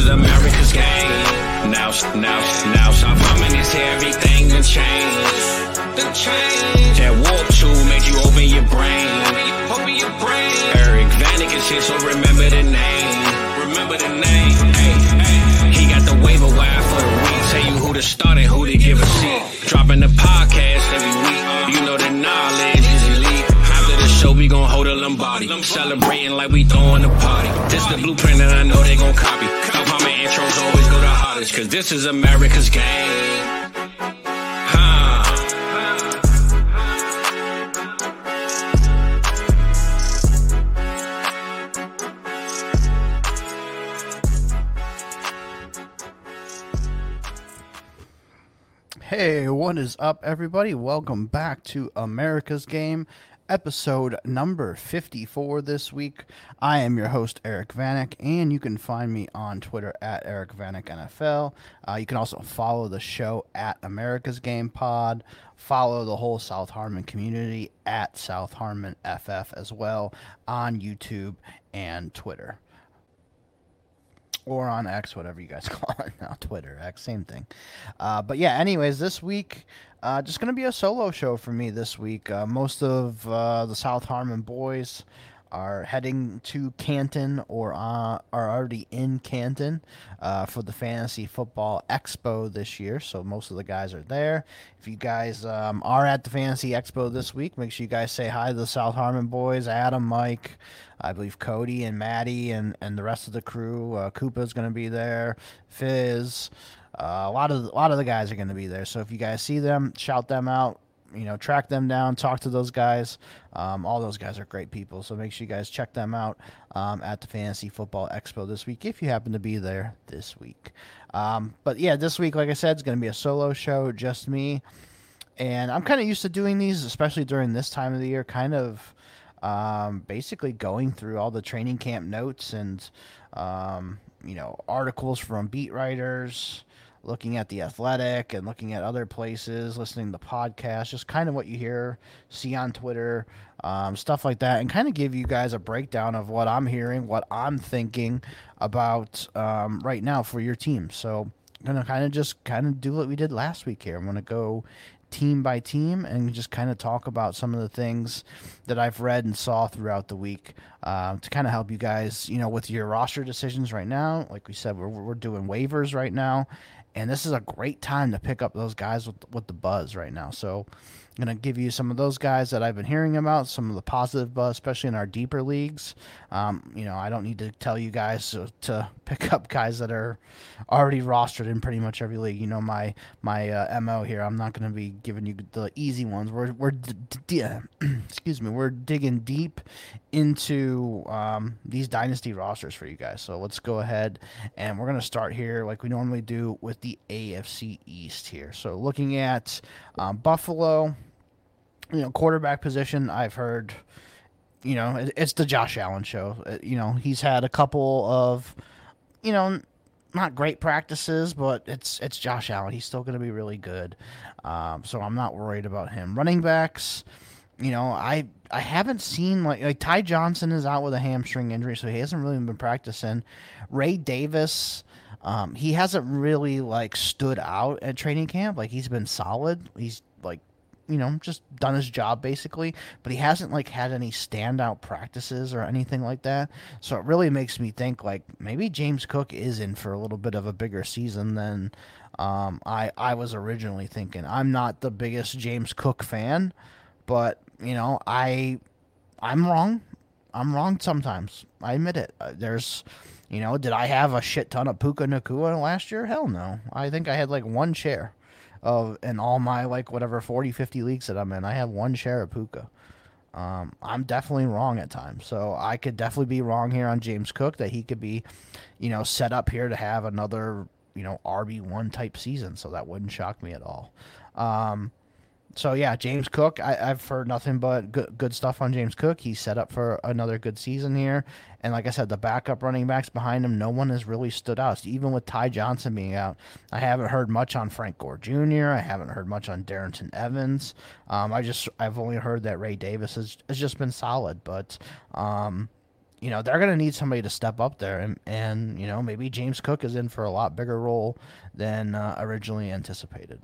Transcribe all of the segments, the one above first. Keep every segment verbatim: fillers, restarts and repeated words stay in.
is America's game. Now, now, now, South Harmon is here, everything done changed. Done changed. That warp tool made you open your brain. Open your brain. Eric Vanek is here, so remember the name. Remember the name. Hey, hey. He got the waiver wire for the week. Tell you who to start and who to give a seat. Dropping the podcast every week. You know the knowledge is elite. After the show, we gon' hold a Lombardi. Celebrating like we throwing a party. This the blueprint and I know they gon' copy. South Harmon intros always go the hardest, cause this is America's game. Huh. Hey, what is up, everybody? Welcome back to America's Game, episode number fifty-four this week. I am your host, Eric Vanek, and you can find me on Twitter at Eric Vanek N F L. Uh, you can also follow the show at America's Game Pod. Follow the whole South Harmon community at South Harmon F F as well on YouTube and Twitter. Or on X, whatever you guys call it now. Twitter, X, same thing. Uh, but yeah, anyways, this week, uh, just going to be a solo show for me this week. Uh, most of uh, the South Harmon boys are heading to Canton or uh, are already in Canton uh, for the Fantasy Football Expo this year. So most of the guys are there. If you guys um, are at the Fantasy Expo this week, make sure you guys say hi to the South Harmon boys, Adam, Mike, I believe Cody and Maddie and, and the rest of the crew. Uh, Koopa's going to be there. Fizz. Uh, a lot of a lot of the guys are going to be there. So if you guys see them, shout them out. You know, track them down. Talk to those guys. Um, all those guys are great people. So make sure you guys check them out um, at the Fantasy Football Expo this week if you happen to be there this week. Um, but yeah, this week, like I said, it's going to be a solo show, just me. And I'm kind of used to doing these, especially during this time of the year, kind of um, basically going through all the training camp notes and, um, you know, articles from beat writers, looking at The Athletic and looking at other places, listening to podcasts, just kind of what you hear, see on Twitter, um, stuff like that, and kind of give you guys a breakdown of what I'm hearing, what I'm thinking about um, right now for your team. So I'm going to kind of just kind of do what we did last week here. I'm going to go team by team and just kind of talk about some of the things that I've read and saw throughout the week uh, to kind of help you guys, you know, with your roster decisions right now. Like we said, we're, we're doing waivers right now. And this is a great time to pick up those guys with, with the buzz right now. So I'm going to give you some of those guys that I've been hearing about, some of the positive buzz, especially in our deeper leagues. Um, you know, I don't need to tell you guys to, to pick up guys that are already rostered in pretty much every league. You know, my my uh, M O here, I'm not going to be giving you the easy ones. We're, we're d- d- excuse me, we're digging deep into um, these dynasty rosters for you guys. So let's go ahead and we're going to start here like we normally do with the A F C East here. So looking at um, Buffalo, you know, quarterback position, I've heard, you know, it, it's the Josh Allen show. Uh, you know, he's had a couple of, you know, not great practices, but it's it's Josh Allen. He's still going to be really good. Um, so I'm not worried about him. Running backs, you know, I I haven't seen, like, like Ty Johnson is out with a hamstring injury, so he hasn't really been practicing. Ray Davis, um, he hasn't really, like, stood out at training camp. Like, he's been solid. He's, like, you know, just done his job basically, but he hasn't like had any standout practices or anything like that. So it really makes me think like maybe James Cook is in for a little bit of a bigger season than um, I, I was originally thinking. I'm not the biggest James Cook fan, but you know, I, I'm wrong. I'm wrong sometimes. I admit it. Uh, there's, you know, did I have a shit ton of Puka Nacua last year? Hell no. I think I had like one share of in all my like whatever forty, fifty leagues that I'm in. I have one share of Puka. Um, I'm definitely wrong at times. So I could definitely be wrong here on James Cook that he could be, you know, set up here to have another, you know, R B one type season. So that wouldn't shock me at all. Um, So, yeah, James Cook, I, I've heard nothing but good, good stuff on James Cook. He's set up for another good season here. And like I said, the backup running backs behind him, no one has really stood out. So even with Ty Johnson being out, I haven't heard much on Frank Gore Junior I haven't heard much on Darrington Evans. Um, I just, I've only heard that Ray Davis has, has just been solid. But, um, you know, they're going to need somebody to step up there. And, and, you know, maybe James Cook is in for a lot bigger role than uh, originally anticipated.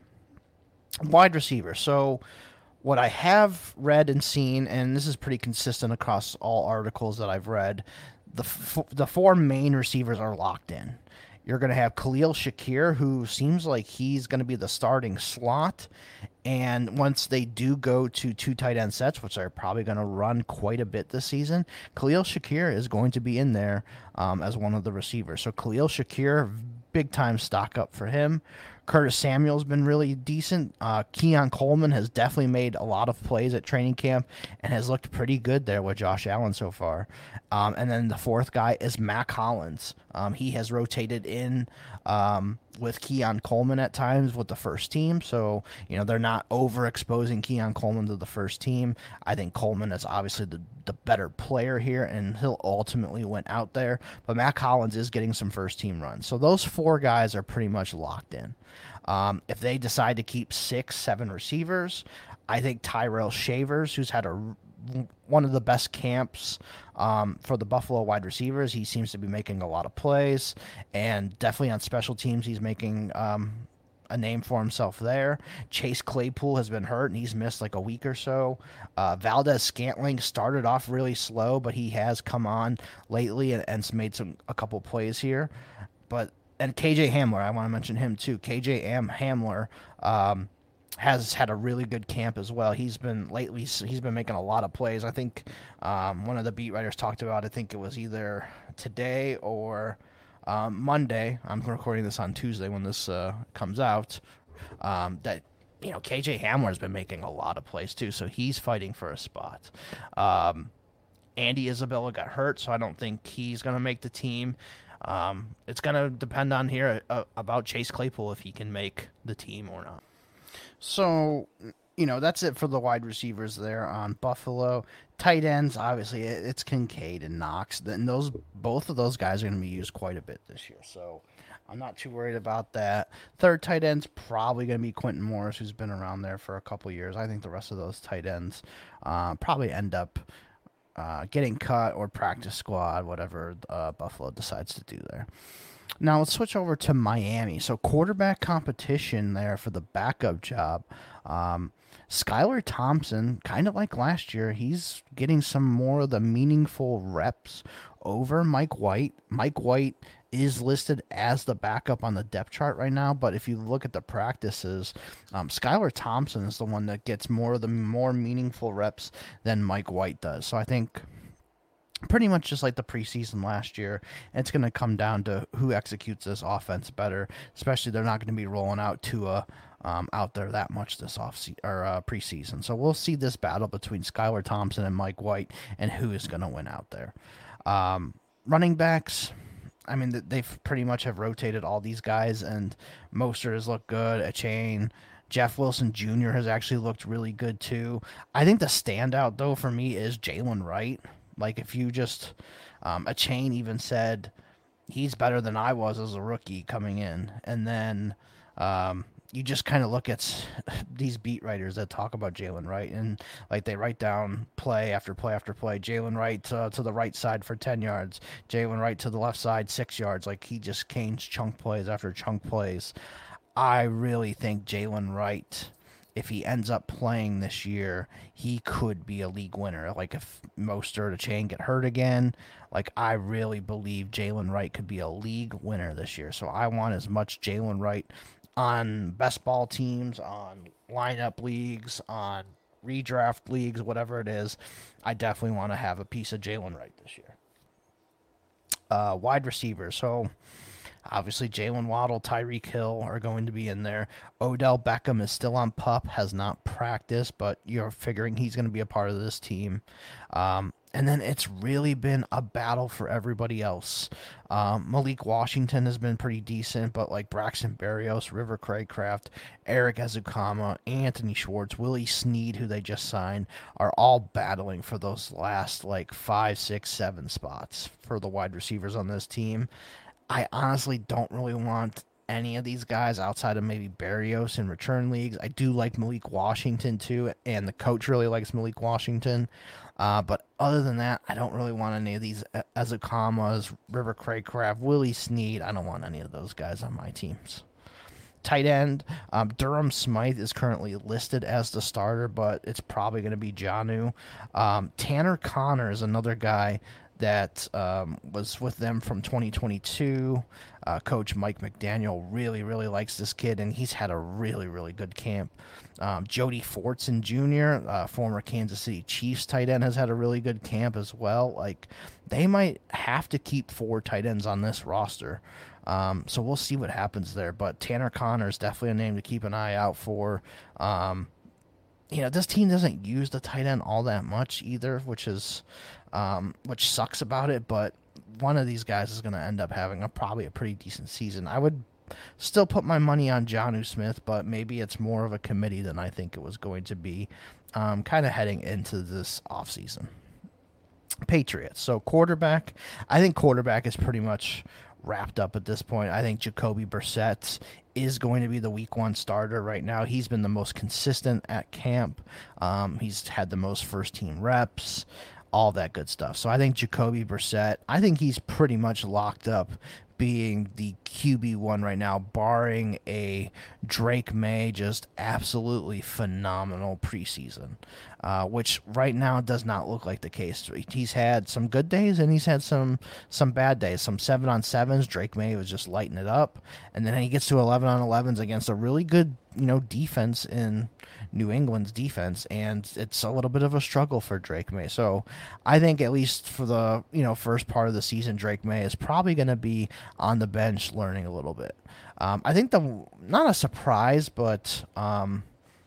Wide receiver. So, what I have read and seen, and this is pretty consistent across all articles that I've read, the f- the four main receivers are locked in. You're going to have Khalil Shakir, who seems like he's going to be the starting slot. And once they do go to two tight end sets, which they're probably going to run quite a bit this season, Khalil Shakir is going to be in there um, as one of the receivers. So Khalil Shakir, big time stock up for him. Curtis Samuel's been really decent. Uh, Keon Coleman has definitely made a lot of plays at training camp and has looked pretty good there with Josh Allen so far. Um, and then the fourth guy is Mack Hollins. Um, he has rotated in um, with Keon Coleman at times with the first team. So, you know, they're not overexposing Keon Coleman to the first team. I think Coleman is obviously the, the better player here, and he'll ultimately win out there. But Mack Hollins is getting some first team runs. So those four guys are pretty much locked in. Um, if they decide to keep six, seven receivers, I think Tyrell Shavers, who's had a one of the best camps um, for the Buffalo wide receivers, he seems to be making a lot of plays, and definitely on special teams, he's making um, a name for himself there. Chase Claypool has been hurt, and he's missed like a week or so. Uh, Valdez Scantling started off really slow, but he has come on lately and, and made some a couple plays here. But and K J Hamler, I want to mention him too. K J M Hamler um, has had a really good camp as well. He's been lately, he's been making a lot of plays. I think um, one of the beat writers talked about, I think it was either today or um, Monday. I'm recording this on Tuesday when this uh, comes out. Um, that you know, K J Hamler has been making a lot of plays too, so he's fighting for a spot. Um, Andy Isabella got hurt, so I don't think he's going to make the team. Um, it's going to depend on here uh, about Chase Claypool if he can make the team or not. So, you know, that's it for the wide receivers there on Buffalo. Tight ends, obviously, it's Kincaid and Knox. And those, both of those guys are going to be used quite a bit this year. So I'm not too worried about that. Third tight end's probably going to be Quentin Morris, who's been around there for a couple years. I think the rest of those tight ends uh, probably end up Uh, getting cut or practice squad, whatever uh, Buffalo decides to do there. Now let's switch over to Miami. So quarterback competition there for the backup job. Um, Skylar Thompson, kind of like last year, he's getting some more of the meaningful reps over Mike White. Mike White is listed as the backup on the depth chart right now, but if you look at the practices, um, Skylar Thompson is the one that gets more of the more meaningful reps than Mike White does. So I think pretty much just like the preseason last year, it's going to come down to who executes this offense better, especially they're not going to be rolling out Tua um, out there that much this off se- or uh, preseason. So we'll see this battle between Skylar Thompson and Mike White and who is going to win out there. Um, running backs, I mean, they've pretty much have rotated all these guys, and Mostert has looked good. Achane, Jeff Wilson Junior has actually looked really good too. I think the standout though for me is Jalen Wright. Like if you just, um, Achane even said he's better than I was as a rookie coming in, and then um, you just kind of look at these beat writers that talk about Jalen Wright, and like they write down play after play after play. Jalen Wright uh, to the right side for ten yards. Jalen Wright to the left side, six yards. Like he just canes chunk plays after chunk plays. I really think Jalen Wright, if he ends up playing this year, he could be a league winner. Like if Mostert or Achane get hurt again, like I really believe Jalen Wright could be a league winner this year. So I want as much Jalen Wright on best ball teams, on lineup leagues, on redraft leagues, whatever it is. I definitely want to have a piece of Jalen Wright this year. Uh, wide receivers. So obviously Jalen Waddle, Tyreek Hill are going to be in there. Odell Beckham is still on PUP, has not practiced, but you're figuring he's going to be a part of this team. Um, and then it's really been a battle for everybody else. Um, Malik Washington has been pretty decent, but like Braxton Berrios, River Craycraft, Eric Ezukama, Anthony Schwartz, Willie Snead, who they just signed, are all battling for those last like five, six, seven spots for the wide receivers on this team. I honestly don't really want any of these guys outside of maybe Barrios in return leagues. I do like Malik Washington too, and the coach really likes Malik Washington. Uh, but other than that, I don't really want any of these Ezukamas, River Craycraft, Willie Snead. I don't want any of those guys on my teams. Tight end, um, Durham Smythe is currently listed as the starter, but it's probably going to be Jonnu. Um, Tanner Connor is another guy that um, was with them from twenty twenty-two. Uh, Coach Mike McDaniel really, really likes this kid, and he's had a really, really good camp. Um, Jody Fortson Junior, uh, former Kansas City Chiefs tight end, has had a really good camp as well. Like, they might have to keep four tight ends on this roster. Um, so we'll see what happens there. But Tanner Connor is definitely a name to keep an eye out for. Um, you know, this team doesn't use the tight end all that much either, which is um, which sucks about it. But one of these guys is going to end up having a probably a pretty decent season. I would still put my money on Jonnu Smith, but maybe it's more of a committee than I think it was going to be, um, kind of heading into this offseason. Patriots. So quarterback, I think quarterback is pretty much wrapped up at this point. I think Jacoby Brissett is going to be the week one starter right now. He's been the most consistent at camp. Um, he's had the most first team reps, all that good stuff. So I think Jacoby Brissett, I think he's pretty much locked up being the Q B one right now, barring a Drake May just absolutely phenomenal preseason, uh, which right now does not look like the case. He's had some good days and he's had some some bad days. Some seven on sevens, Drake May was just lighting it up, and then he gets to eleven on elevens against a really good, you know, defense in New England's defense, and it's a little bit of a struggle for Drake May. So I think at least for the, you know, first part of the season, Drake May is probably going to be on the bench learning a little bit. Um, I think the not a surprise, but um,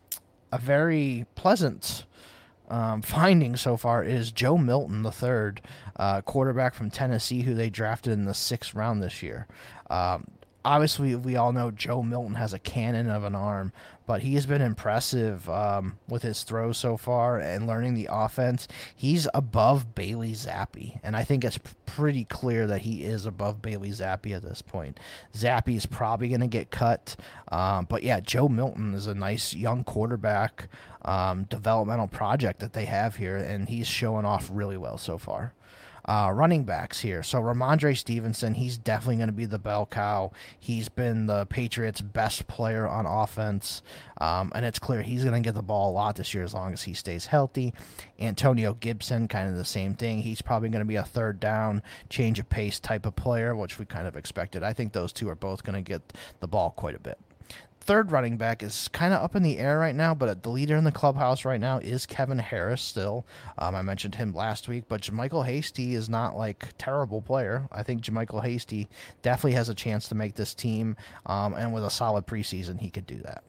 a very pleasant um, finding so far is Joe Milton the third, uh, quarterback from Tennessee, who they drafted in the sixth round this year. Um, Obviously, we all know Joe Milton has a cannon of an arm, but he has been impressive um, with his throws so far and learning the offense. He's above Bailey Zappi, and I think it's pretty clear that he is above Bailey Zappi at this point. Zappi is probably going to get cut, um, but yeah, Joe Milton is a nice young quarterback um, developmental project that they have here, and he's showing off really well so far. Uh, running backs here. So Ramondre Stevenson, he's definitely going to be the bell cow. He's been the Patriots' best player on offense, um, and it's clear he's going to get the ball a lot this year as long as he stays healthy. Antonio Gibson, kind of the same thing. He's probably going to be a third down, change of pace type of player, which we kind of expected. I think those two are both going to get the ball quite a bit. Third running back is kind of up in the air right now, but the leader in the clubhouse right now is Kevin Harris still. Um, I mentioned him last week, but JaMycal Hasty is not like terrible player. I think JaMycal Hasty definitely has a chance to make this team, um, and with a solid preseason, he could do that.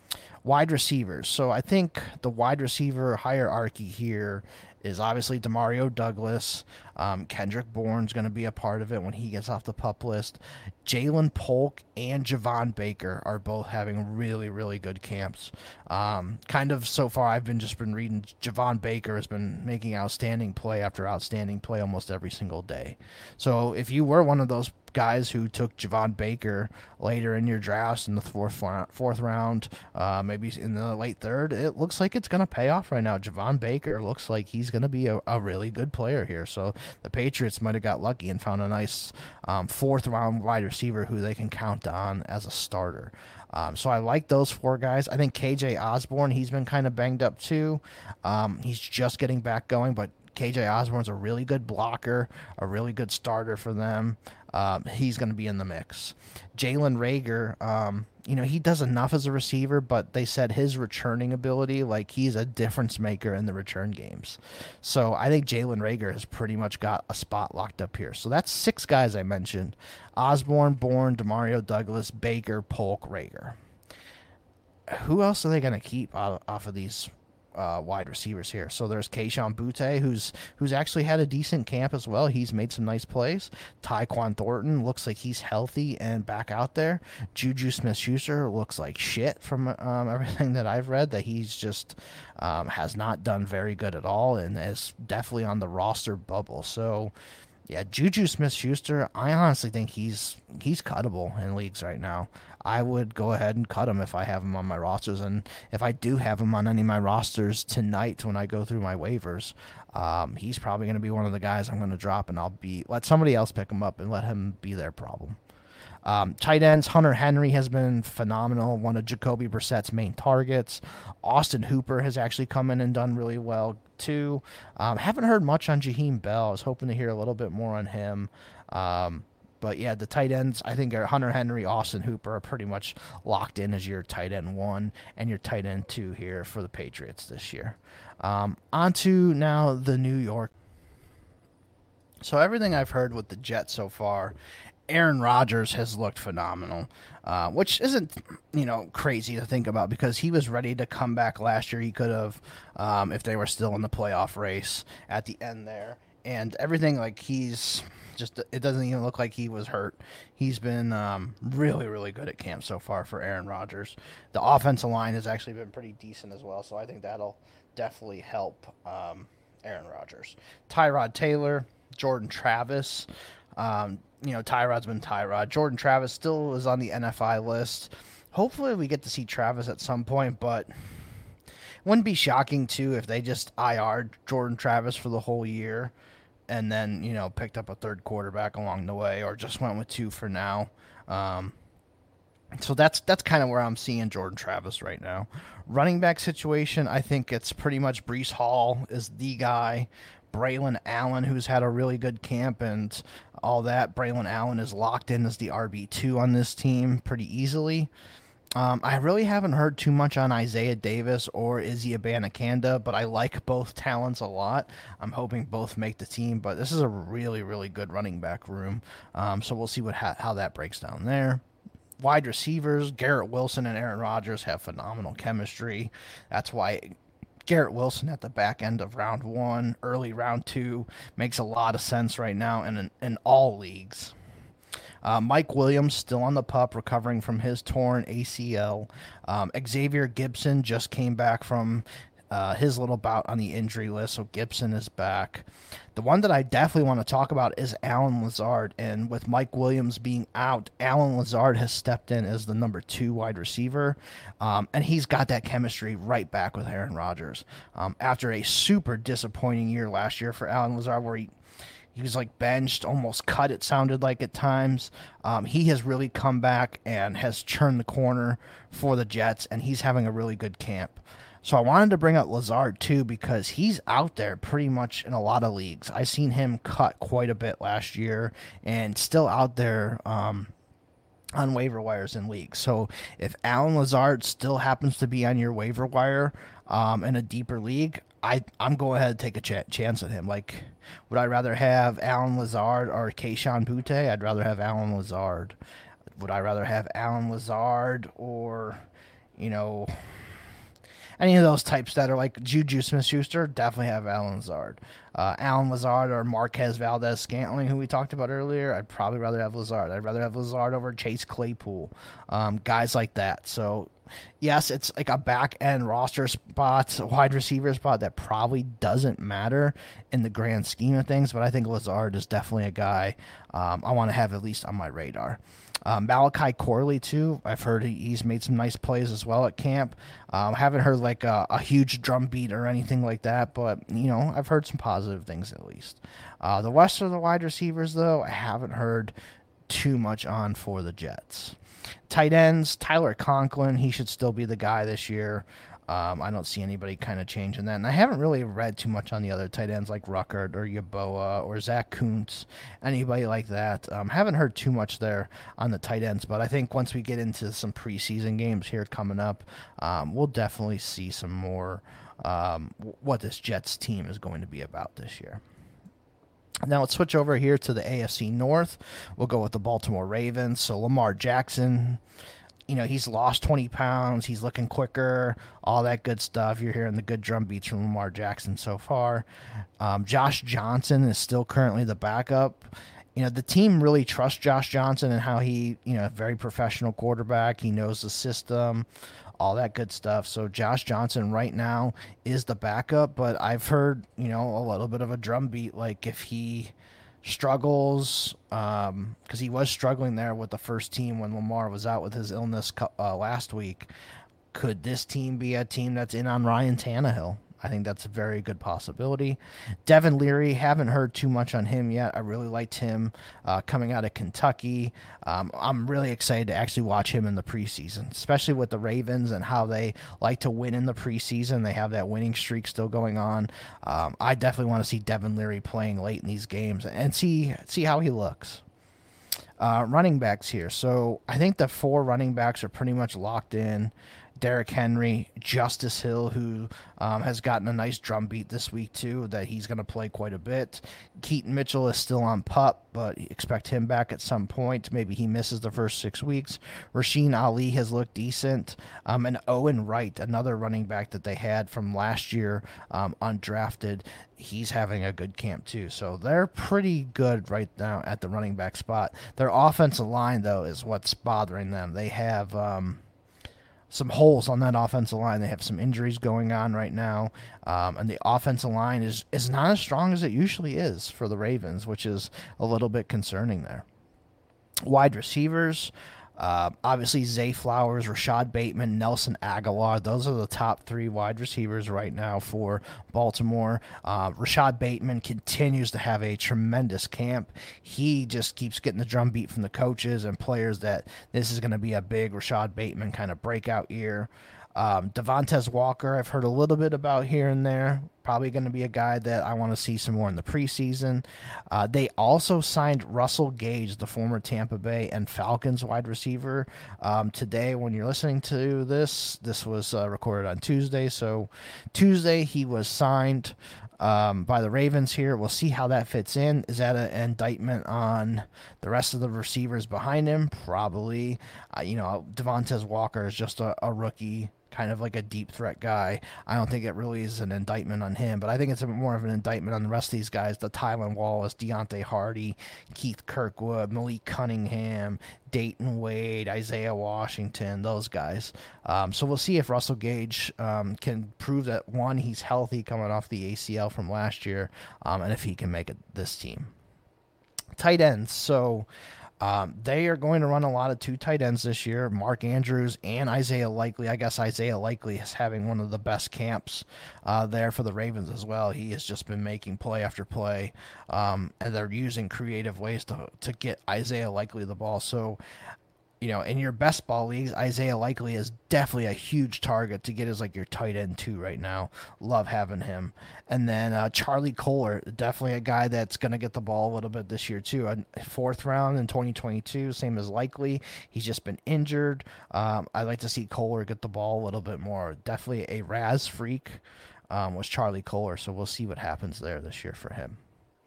Wide receivers. So I think the wide receiver hierarchy here is obviously Demario Douglas. Um, Kendrick Bourne's going to be a part of it when he gets off the PUP list. Jalen Polk and Javon Baker are both having really, really good camps. Um, kind of so far, I've been just been reading. Javon Baker has been making outstanding play after outstanding play almost every single day. So if you were one of those guys who took Javon Baker later in your drafts in the fourth fourth round, uh, maybe in the late third, it looks like it's going to pay off right now. Javon Baker looks like he's going to be a, a really good player here. So the Patriots might have got lucky and found a nice um, fourth round wide receiver who they can count on as a starter. Um, so I like those four guys. I think K J Osborne, he's been kind of banged up too. Um, he's just getting back going, but K J Osborne's a really good blocker, a really good starter for them. Um, he's going to be in the mix. Jalen Reagor, um, you know, he does enough as a receiver, but they said his returning ability, like he's a difference maker in the return games. So I think Jalen Reagor has pretty much got a spot locked up here. So that's six guys I mentioned: Osborne, Bourne, Demario Douglas, Baker, Polk, Reagor. Who else are they going to keep off of these Uh, wide receivers here? So there's Kayshon Boutte, who's who's actually had a decent camp as well. He's made some nice plays. Tyquan Thornton looks like he's healthy and back out there. Juju Smith-Schuster looks like shit from um, everything that I've read, that he's just um, has not done very good at all and is definitely on the roster bubble. So Yeah, Juju Smith-Schuster, I honestly think he's he's cuttable in leagues right now. I would go ahead and cut him if I have him on my rosters, and if I do have him on any of my rosters tonight when I go through my waivers, um, he's probably going to be one of the guys I'm going to drop, and I'll be let somebody else pick him up and let him be their problem. Um, tight ends, Hunter Henry has been phenomenal, one of Jacoby Brissett's main targets. Austin Hooper has actually come in and done really well, too. Um, haven't heard much on Jaheim Bell. I was hoping to hear a little bit more on him. Um, but, yeah, the tight ends, I think are Hunter Henry, Austin Hooper are pretty much locked in as your tight end one and your tight end two here for the Patriots this year. Um, on to now the New York. So everything I've heard with the Jets so far, Aaron Rodgers has looked phenomenal, uh, which isn't, you know, crazy to think about because he was ready to come back last year. He could have, um, if they were still in the playoff race at the end there. And everything, like, he's just, it doesn't even look like he was hurt. He's been um, really, really good at camp so far for Aaron Rodgers. The offensive line has actually been pretty decent as well, so I think that'll definitely help um, Aaron Rodgers. Tyrod Taylor, Jordan Travis. Um, you know, Tyrod's been Tyrod. Jordan Travis still is on the N F I list. Hopefully we get to see Travis at some point, but it wouldn't be shocking, too, if they just I R'd Jordan Travis for the whole year and then, you know, picked up a third quarterback along the way or just went with two for now. Um, so that's that's kind of where I'm seeing Jordan Travis right now. Running back situation, I think it's pretty much Breece Hall is the guy. Braylon Allen, who's had a really good camp and all that. Braylon Allen is locked in as the R B two on this team pretty easily. Um, I really haven't heard too much on Isaiah Davis or Izzy Abanikanda, but I like both talents a lot. I'm hoping both make the team, but this is a really, really good running back room. Um, so we'll see what ha- how that breaks down there. Wide receivers, Garrett Wilson and Aaron Rodgers have phenomenal chemistry. That's why Garrett Wilson at the back end of round one, early round two, makes a lot of sense right now in, in all leagues. Uh, Mike Williams still on the pup, recovering from his torn A C L. Um, Xavier Gibson just came back from uh, his little bout on the injury list, so Gibson is back. The one that I definitely want to talk about is Allen Lazard, and with Mike Williams being out, Allen Lazard has stepped in as the number two wide receiver, um, and he's got that chemistry right back with Aaron Rodgers. Um, after a super disappointing year last year for Allen Lazard, where he He was like benched, almost cut, it sounded like at times. Um, he has really come back and has turned the corner for the Jets, and he's having a really good camp. So I wanted to bring up Lazard, too, because he's out there pretty much in a lot of leagues. I've seen him cut quite a bit last year and still out there um, on waiver wires in leagues. So if Allen Lazard still happens to be on your waiver wire um, in a deeper league, I, I'm going ahead and take a ch- chance at him. Like, would I rather have Allen Lazard or Kayshon Boutte? I'd rather have Allen Lazard. Would I rather have Allen Lazard or, you know, any of those types that are like Juju Smith-Schuster? Definitely have Allen Lazard. Uh, Allen Lazard or Marquez Valdez-Scantling, who we talked about earlier, I'd probably rather have Lazard. I'd rather have Lazard over Chase Claypool, um, guys like that. So, yes, it's like a back-end roster spot, a wide receiver spot that probably doesn't matter in the grand scheme of things, but I think Lazard is definitely a guy um, I want to have at least on my radar. Um, Malachi Corley, too. I've heard he, he's made some nice plays as well at camp. Um, haven't heard like a, a huge drum beat or anything like that, but, you know, I've heard some positive things at least. Uh, the rest of the wide receivers, though, I haven't heard too much on for the Jets. Tight ends, Tyler Conklin, he should still be the guy this year. Um, I don't see anybody kind of changing that. And I haven't really read too much on the other tight ends like Ruckert or Yeboah or Zach Kuntz, anybody like that. Um, haven't heard too much there on the tight ends, but I think once we get into some preseason games here coming up, um, we'll definitely see some more um, what this Jets team is going to be about this year. Now let's switch over here to the A F C North. We'll go with the Baltimore Ravens. So Lamar Jackson, you know, he's lost twenty pounds. He's looking quicker, all that good stuff. You're hearing the good drum beats from Lamar Jackson so far. Um, Josh Johnson is still currently the backup. You know, the team really trusts Josh Johnson and how he, you know, very professional quarterback. He knows the system, all that good stuff. So Josh Johnson right now is the backup, but I've heard, you know, a little bit of a drum beat. Like if he struggles, because um, he was struggling there with the first team when Lamar was out with his illness uh, last week. Could this team be a team that's in on Ryan Tannehill? I think that's a very good possibility. Devin Leary, haven't heard too much on him yet. I really liked him uh, coming out of Kentucky. Um, I'm really excited to actually watch him in the preseason, especially with the Ravens and how they like to win in the preseason. They have that winning streak still going on. Um, I definitely want to see Devin Leary playing late in these games and see see how he looks. Uh, running backs here. So I think the four running backs are pretty much locked in. Derrick Henry, Justice Hill, who um, has gotten a nice drumbeat this week too, that he's going to play quite a bit. Keaton Mitchell is still on pup, but expect him back at some point. Maybe he misses the first six weeks. Rasheen Ali has looked decent. Um, and Owen Wright, another running back that they had from last year, um, undrafted, he's having a good camp too. So they're pretty good right now at the running back spot. Their offensive line, though, is what's bothering them. They have... Um, some holes on that offensive line. They have some injuries going on right now, um, and the offensive line is, is not as strong as it usually is for the Ravens, which is a little bit concerning there. Wide receivers, uh, obviously Zay Flowers, Rashad Bateman, Nelson Aguilar. Those are the top three wide receivers right now for Baltimore. Uh, Rashad Bateman continues to have a tremendous camp. He just keeps getting the drum beat from the coaches and players that this is going to be a big Rashad Bateman kind of breakout year. Um, Devontae Walker, I've heard a little bit about here and there. Probably going to be a guy that I want to see some more in the preseason. Uh, they also signed Russell Gage, the former Tampa Bay and Falcons wide receiver. Um, today, when you're listening to this, this was uh, recorded on Tuesday. So Tuesday, he was signed um, by the Ravens here. We'll see how that fits in. Is that an indictment on the rest of the receivers behind him? Probably. Uh, you know, Devontae Walker is just a, a rookie, kind of like a deep threat guy. I don't think it really is an indictment on him, but I think it's a, more of an indictment on the rest of these guys, the Tylan Wallace, Deontay Hardy, Keith Kirkwood, Malik Cunningham, Dayton Wade, Isaiah Washington, those guys. Um, so we'll see if Russell Gage um, can prove that, one, he's healthy coming off the A C L from last year, um, and if he can make it this team. Tight ends. So Um, they are going to run a lot of two tight ends this year, Mark Andrews and Isaiah Likely. I guess Isaiah Likely is having one of the best camps uh, there for the Ravens as well. He has just been making play after play, um, and they're using creative ways to, to get Isaiah Likely the ball. So, you know, in your best ball leagues, Isaiah Likely is definitely a huge target to get as like your tight end two right now. Love having him. And then uh, Charlie Kolar, definitely a guy that's going to get the ball a little bit this year too. A fourth round in twenty twenty-two, same as Likely. He's just been injured. Um, I'd like to see Kolar get the ball a little bit more. Definitely a Raz freak um, was Charlie Kolar, so we'll see what happens there this year for him.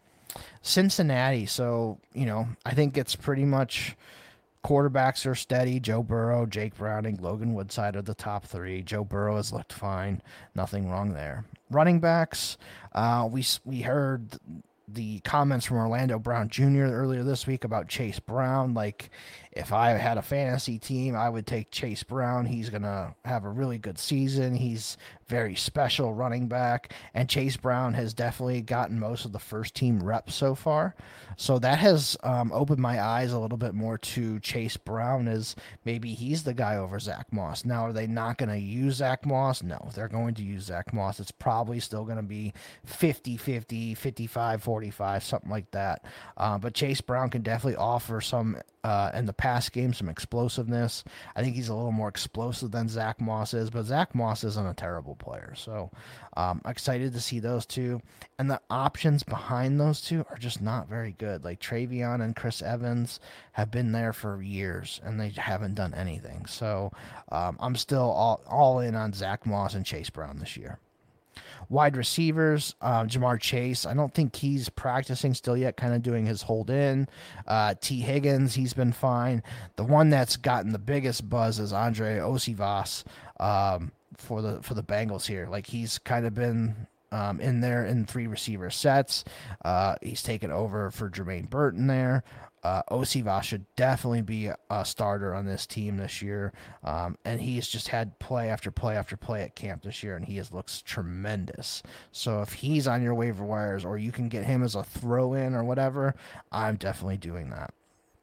Cincinnati, so, you know, I think it's pretty much... Quarterbacks are steady. Joe Burrow, Jake Browning, Logan Woodside are the top three. Joe Burrow has looked fine. Nothing wrong there. Running backs, uh, we we heard the comments from Orlando Brown Junior earlier this week about Chase Brown. Like, if I had a fantasy team, I would take Chase Brown. He's going to have a really good season. He's very special running back, and Chase Brown has definitely gotten most of the first team reps so far. So that has um, opened my eyes a little bit more to Chase Brown, as maybe he's the guy over Zach Moss. Now, are they not going to use Zach Moss? No, they're going to use Zach Moss. It's probably still going to be fifty fifty, fifty-five forty-five, something like that. Uh, but Chase Brown can definitely offer some, uh, in the pass game, some explosiveness. I think he's a little more explosive than Zach Moss is, but Zach Moss isn't a terrible player. So um, excited to see those two. And the options behind those two are just not very good. Like Travion and Chris Evans have been there for years, and they haven't done anything. So um, I'm still all, all in on Zach Moss and Chase Brown this year. Wide receivers, uh, Jamar Chase, I don't think he's practicing still yet, kind of doing his hold in. Uh, T. Higgins, he's been fine. The one that's gotten the biggest buzz is Andre Osivas um, for the for the Bengals here. Like, he's kind of been um, in there in three receiver sets. Uh, he's taken over for Jermaine Burton there. Uh, Osivas should definitely be a starter on this team this year. Um, and he's just had play after play after play at camp this year, and he has looks tremendous. So if he's on your waiver wires or you can get him as a throw-in or whatever, I'm definitely doing that.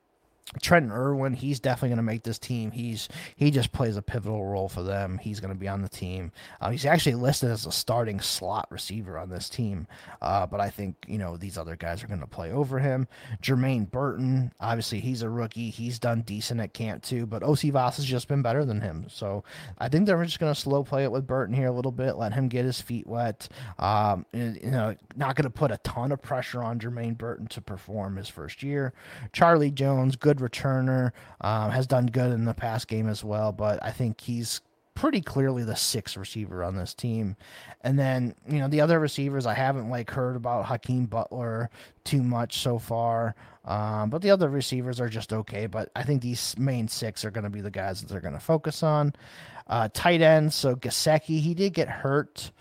Trenton Irwin, he's definitely going to make this team. He's he just plays a pivotal role for them. He's going to be on the team. Uh, he's actually listed as a starting slot receiver on this team, uh, but I think you know these other guys are going to play over him. Jermaine Burton, obviously he's a rookie. He's done decent at camp too, but Osivas has just been better than him. So I think they're just going to slow play it with Burton here a little bit, let him get his feet wet. Um, and, you know, not going to put a ton of pressure on Jermaine Burton to perform his first year. Charlie Jones, good returner, um, has done good in the past game as well, but I think he's pretty clearly the sixth receiver on this team. And then, you know, the other receivers, I haven't like heard about Hakeem Butler too much so far, um, but the other receivers are just okay. But I think these main six are going to be the guys that they're going to focus on. Uh, tight ends, so Gesicki, he did get hurt.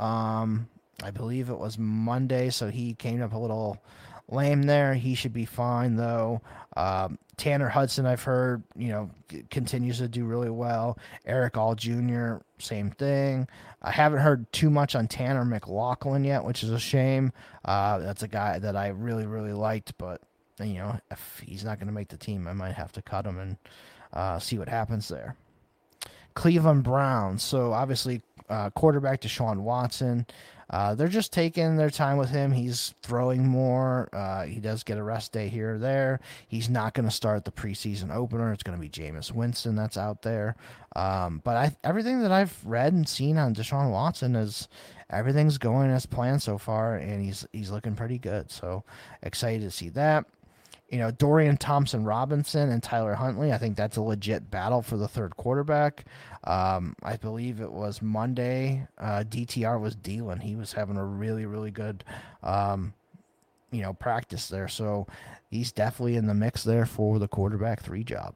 Um, I believe it was Monday, so he came up a little lame there. He should be fine, though. Um, Tanner Hudson, I've heard, you know, c- continues to do really well. Eric All Junior, same thing. I haven't heard too much on Tanner McLaughlin yet, which is a shame. Uh, that's a guy that I really, really liked, but, you know, if he's not going to make the team, I might have to cut him and uh, see what happens there. Cleveland Browns. So, obviously, uh, quarterback Deshaun Watson. Uh, they're just taking their time with him. He's throwing more. Uh, he does get a rest day here or there. He's not going to start the preseason opener. It's going to be Jameis Winston that's out there. Um, but I, everything that I've read and seen on Deshaun Watson is everything's going as planned so far, and he's he's looking pretty good. So excited to see that. You know, Dorian Thompson-Robinson and Tyler Huntley, I think that's a legit battle for the third quarterback. Um, I believe it was Monday. Uh, D T R was dealing. He was having a really, really good, um, you know, practice there. So he's definitely in the mix there for the quarterback three job.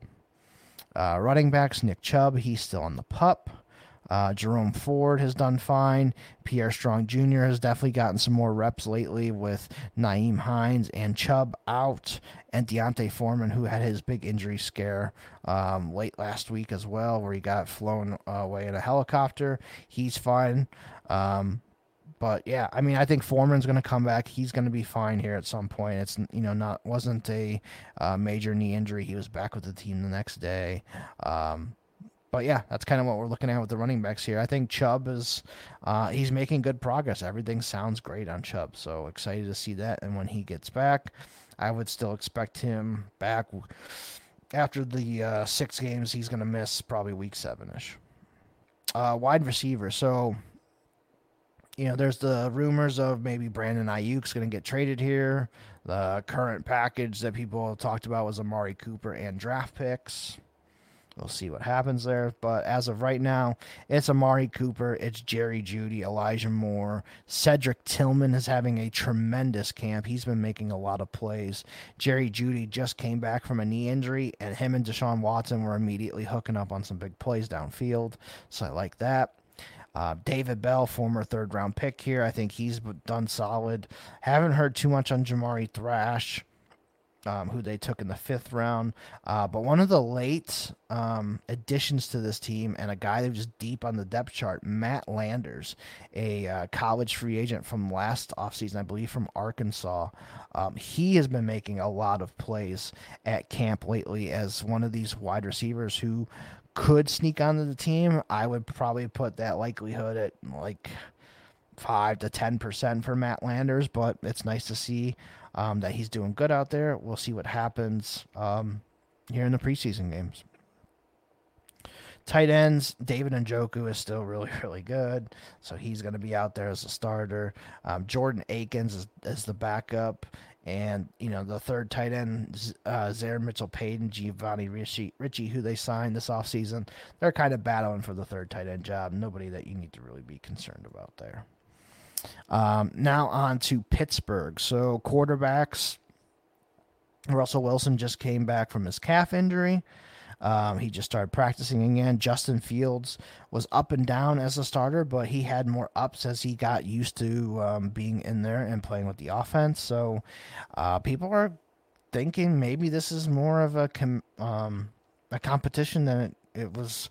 Uh, running backs, Nick Chubb, he's still on the pup. Uh, Jerome Ford has done fine. Pierre Strong Junior has definitely gotten some more reps lately with Nyheim Hines and Chubb out, and Deontay Foreman, who had his big injury scare um, late last week as well, where he got flown away in a helicopter. He's fine. Um, but yeah, I mean, I think Foreman's going to come back. He's going to be fine here at some point. It's, you know, not wasn't a uh, major knee injury. He was back with the team the next day. Um, But yeah, that's kind of what we're looking at with the running backs here. I think Chubb is, uh, he's making good progress. Everything sounds great on Chubb, so excited to see that. And when he gets back, I would still expect him back after the uh, six games he's going to miss, probably week seven-ish. Uh, wide receiver. So, you know, there's the rumors of maybe Brandon Ayuk's going to get traded here. The current package that people talked about was Amari Cooper and draft picks. We'll see what happens there. But as of right now, it's Amari Cooper, it's Jerry Jeudy, Elijah Moore. Cedric Tillman is having a tremendous camp. He's been making a lot of plays. Jerry Jeudy just came back from a knee injury, and him and Deshaun Watson were immediately hooking up on some big plays downfield. So I like that. Uh, David Bell, former third-round pick here. I think he's done solid. Haven't heard too much on Jamari Thrash. Um, who they took in the fifth round. Uh, but one of the late um, additions to this team, and a guy that was deep on the depth chart, Matt Landers, a uh, college free agent from last offseason, I believe from Arkansas. Um, he has been making a lot of plays at camp lately as one of these wide receivers who could sneak onto the team. I would probably put that likelihood at like five to ten percent for Matt Landers, but it's nice to see Um, that he's doing good out there. We'll see what happens um, here in the preseason games. Tight ends, David Njoku is still really, really good, so he's going to be out there as a starter. Um, Jordan Akins is, is the backup, and you know the third tight end, uh, Zaire Mitchell-Payton, Giovanni Ricci, Ricci, who they signed this offseason. They're kind of battling for the third tight end job. Nobody that you need to really be concerned about there. Um, now on to Pittsburgh. So quarterbacks, Russell Wilson just came back from his calf injury. Um, he just started practicing again. Justin Fields was up and down as a starter, but he had more ups as he got used to um, being in there and playing with the offense. So uh, people are thinking maybe this is more of a com- um, a competition than it, it was.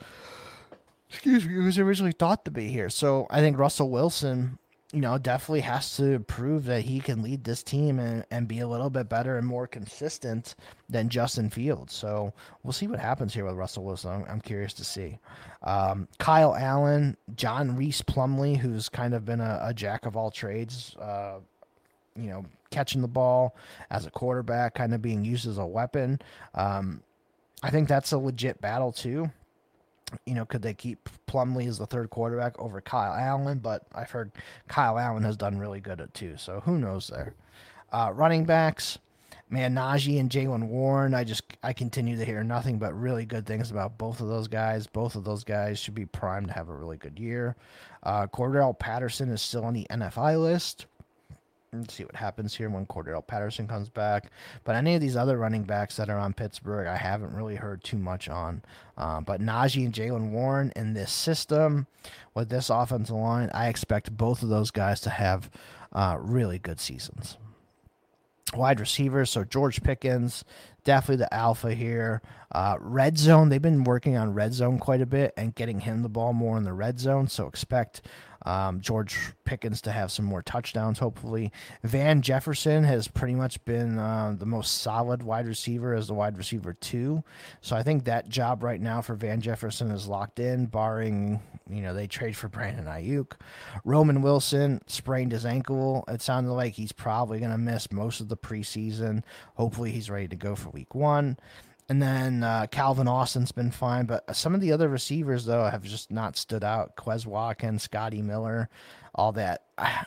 Excuse me, it was originally thought to be here. So I think Russell Wilson, you know, definitely has to prove that he can lead this team and, and be a little bit better and more consistent than Justin Fields. So we'll see what happens here with Russell Wilson. I'm, I'm curious to see. Um, Kyle Allen, John Reese Plumlee, who's kind of been a, a jack of all trades, uh, you know, catching the ball as a quarterback, kind of being used as a weapon. Um, I think that's a legit battle too. You know, could they keep Plumlee as the third quarterback over Kyle Allen? But I've heard Kyle Allen has done really good at too, so who knows there. Uh, running backs, man, Najee and Jaylen Warren. I just I continue to hear nothing but really good things about both of those guys. Both of those guys should be primed to have a really good year. Uh, Cordell Patterson is still on the N F I list. Let's see what happens here when Cordell Patterson comes back. But any of these other running backs that are on Pittsburgh, I haven't really heard too much on. Uh, but Najee and Jaylen Warren in this system with this offensive line, I expect both of those guys to have uh, really good seasons. Wide receivers, so George Pickens, definitely the alpha here. Uh, red zone, they've been working on red zone quite a bit and getting him the ball more in the red zone, so expect um, George Pickens to have some more touchdowns, hopefully. Van Jefferson has pretty much been uh, the most solid wide receiver as the wide receiver two, so I think that job right now for Van Jefferson is locked in, barring, you know, they trade for Brandon Ayuk. Roman Wilson sprained his ankle. It sounded like he's probably going to miss most of the preseason. Hopefully he's ready to go for week one. And then uh, Calvin Austin's been fine, but some of the other receivers, though, have just not stood out. Quez Watkins, Scotty Miller, all that.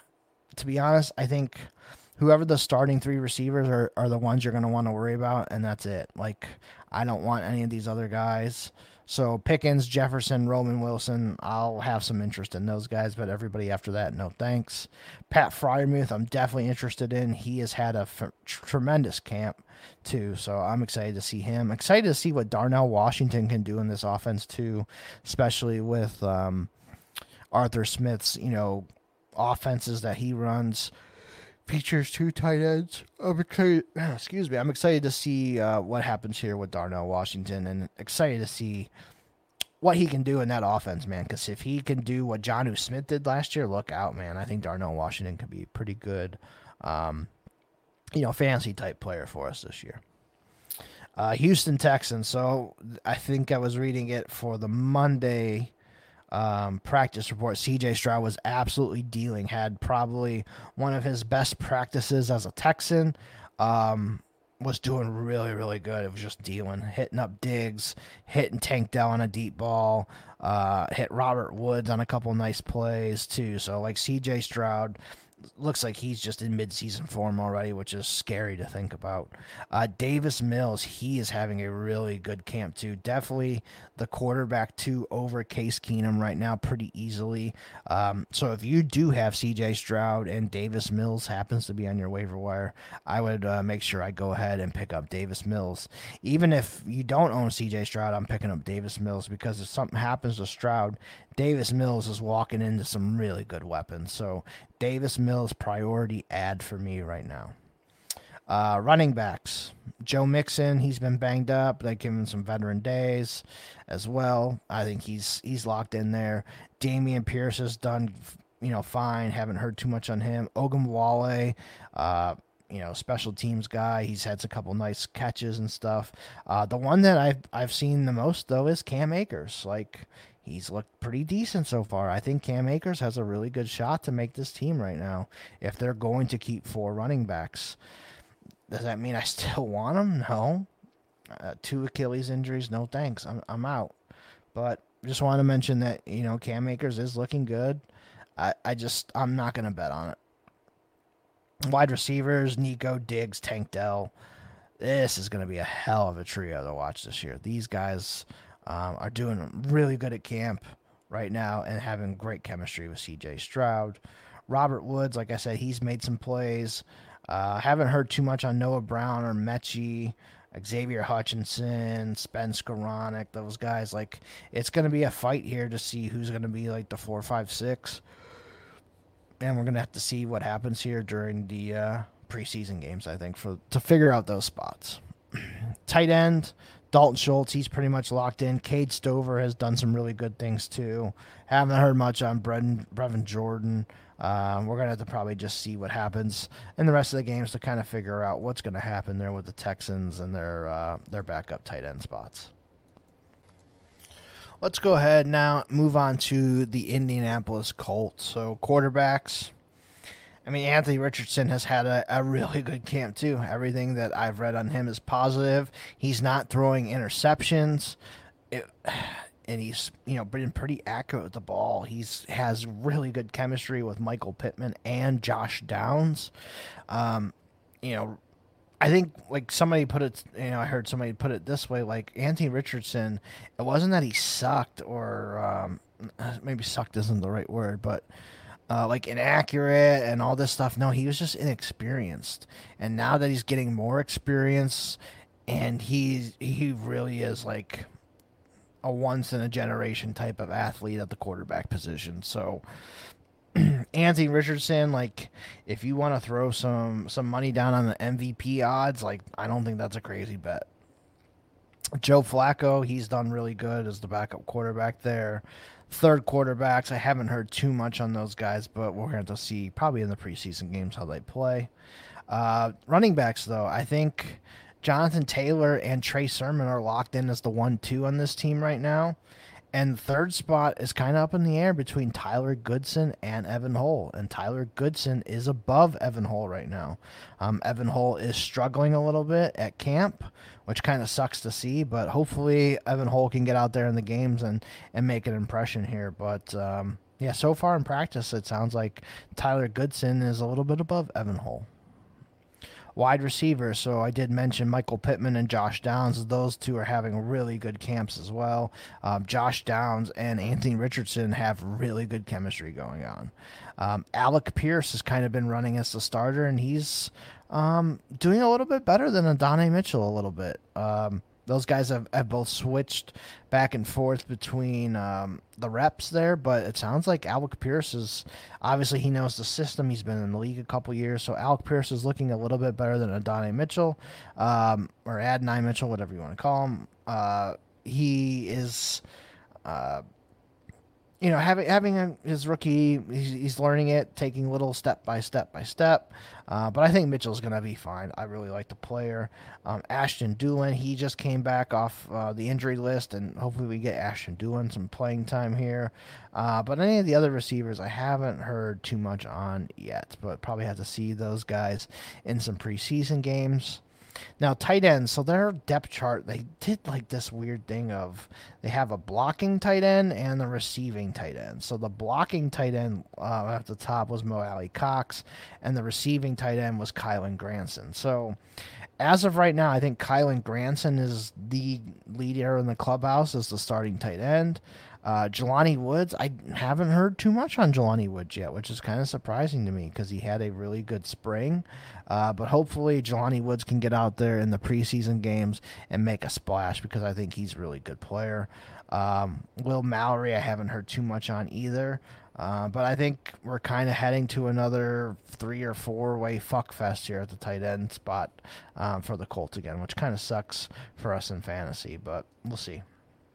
To be honest, I think whoever the starting three receivers are, are the ones you're going to want to worry about, and that's it. Like, I don't want any of these other guys. So Pickens, Jefferson, Roman Wilson, I'll have some interest in those guys, but everybody after that, no thanks. Pat Freiermuth, I'm definitely interested in. He has had a f- tremendous camp, too, so I'm excited to see him. Excited to see what Darnell Washington can do in this offense, too, especially with um, Arthur Smith's, you know, offenses that he runs. Features two tight ends. I'm excited, excuse me. I'm excited to see uh, what happens here with Darnell Washington, and excited to see what he can do in that offense, man. Because if he can do what Jonnu Smith did last year, look out, man. I think Darnell Washington could be a pretty good, um, you know, fantasy type player for us this year. Uh, Houston Texans. So I think I was reading it for the Monday Um, practice report. C J Stroud was absolutely dealing, had probably one of his best practices as a Texan, um, was doing really, really good. It was just dealing, hitting up Diggs, hitting Tank Dell on a deep ball, uh, hit Robert Woods on a couple nice plays too. So like C J Stroud looks like he's just in midseason form already, which is scary to think about. Uh, Davis Mills, he is having a really good camp too. Definitely the quarterback two over Case Keenum right now pretty easily. Um, so if you do have C J Stroud and Davis Mills happens to be on your waiver wire, I would uh, make sure I go ahead and pick up Davis Mills. Even if you don't own C J Stroud, I'm picking up Davis Mills because if something happens to Stroud, Davis Mills is walking into some really good weapons. So Davis Mills priority ad for me right now. Uh, running backs. Joe Mixon, he's been banged up. They give him some veteran days as well. I think he's he's locked in there. Damian Pierce has done, you know, fine. Haven't heard too much on him. Ogunbowale, uh, you know, special teams guy. He's had a couple nice catches and stuff. Uh, the one that I've I've seen the most though is Cam Akers. Like, he's looked pretty decent so far. I think Cam Akers has a really good shot to make this team right now if they're going to keep four running backs. Does that mean I still want him? No. Uh, two Achilles injuries, no thanks. I'm I'm out. But just want to mention that, you know, Cam Akers is looking good. I, I just, I'm not going to bet on it. Wide receivers, Nico, Diggs, Tank Dell. This is going to be a hell of a trio to watch this year. These guys um, are doing really good at camp right now and having great chemistry with C J Stroud. Robert Woods, like I said, he's made some plays. Uh, haven't heard too much on Noah Brown or Mechie, Xavier Hutchinson, Spence Skowronek, those guys. Like, it's going to be a fight here to see who's going to be like the four, five, six. And we're going to have to see what happens here during the uh, preseason games, I think, for to figure out those spots. Tight end, Dalton Schultz, he's pretty much locked in. Cade Stover has done some really good things too. Haven't heard much on Brevin, Brevin Jordan. Um, we're going to have to probably just see what happens in the rest of the games to kind of figure out what's going to happen there with the Texans and their uh, their backup tight end spots. Let's go ahead now, move on to the Indianapolis Colts. So quarterbacks, I mean, Anthony Richardson has had a, a really good camp too. Everything that I've read on him is positive. He's not throwing interceptions. It, and he's, you know, been pretty accurate with the ball. He's has really good chemistry with Michael Pittman and Josh Downs. Um, you know, I think like somebody put it, you know, I heard somebody put it this way, like Anthony Richardson, it wasn't that he sucked or um, maybe sucked isn't the right word, but uh, like inaccurate and all this stuff. No, he was just inexperienced. And now that he's getting more experience and he's, he really is like a once-in-a-generation type of athlete at the quarterback position. So Anthony Richardson, like, if you want to throw some some money down on the M V P odds, like, I don't think that's a crazy bet. Joe Flacco, he's done really good as the backup quarterback there. Third quarterbacks, I haven't heard too much on those guys, but we're going to see probably in the preseason games how they play. Uh, running backs, though, I think Jonathan Taylor and Trey Sermon are locked in as the one two on this team right now. And the third spot is kind of up in the air between Tyler Goodson and Evan Hull. And Tyler Goodson is above Evan Hull right now. Um, Evan Hull is struggling a little bit at camp, which kind of sucks to see. But hopefully Evan Hull can get out there in the games and, and make an impression here. But, um, yeah, so far in practice, it sounds like Tyler Goodson is a little bit above Evan Hull. Wide receivers, so I did mention Michael Pittman and Josh Downs. Those two are having really good camps as well. Um, Josh Downs and Anthony Richardson have really good chemistry going on. Um, Alec Pierce has kind of been running as the starter, and he's um, doing a little bit better than Adonai Mitchell a little bit. Um, those guys have, have both switched back and forth between um, the reps there, but it sounds like Alec Pierce is, obviously he knows the system. He's been in the league a couple years, so Alec Pierce is looking a little bit better than Adonai Mitchell, um, or Adonai Mitchell, whatever you want to call him. Uh, he is... Uh, You know, having having a, his rookie, he's, he's learning it, taking little step by step by step. Uh, but I think Mitchell's going to be fine. I really like the player. Um, Ashton Dulin, he just came back off uh, the injury list, and hopefully we get Ashton Dulin some playing time here. Uh, but any of the other receivers, I haven't heard too much on yet, but probably have to see those guys in some preseason games. Now, tight ends, so their depth chart, they did like this weird thing of they have a blocking tight end and the receiving tight end. So the blocking tight end uh, at the top was Mo Alley Cox, and the receiving tight end was Kylan Granson. So as of right now, I think Kylan Granson is the leader in the clubhouse as the starting tight end. Uh, Jelani Woods, I haven't heard too much on Jelani Woods yet, which is kind of surprising to me because he had a really good spring. Uh, but hopefully Jelani Woods can get out there in the preseason games and make a splash because I think he's a really good player. Um, Will Mallory, I haven't heard too much on either. Uh, but I think we're kind of heading to another three or four way fuck fest here at the tight end spot um, for the Colts again, which kind of sucks for us in fantasy, but we'll see.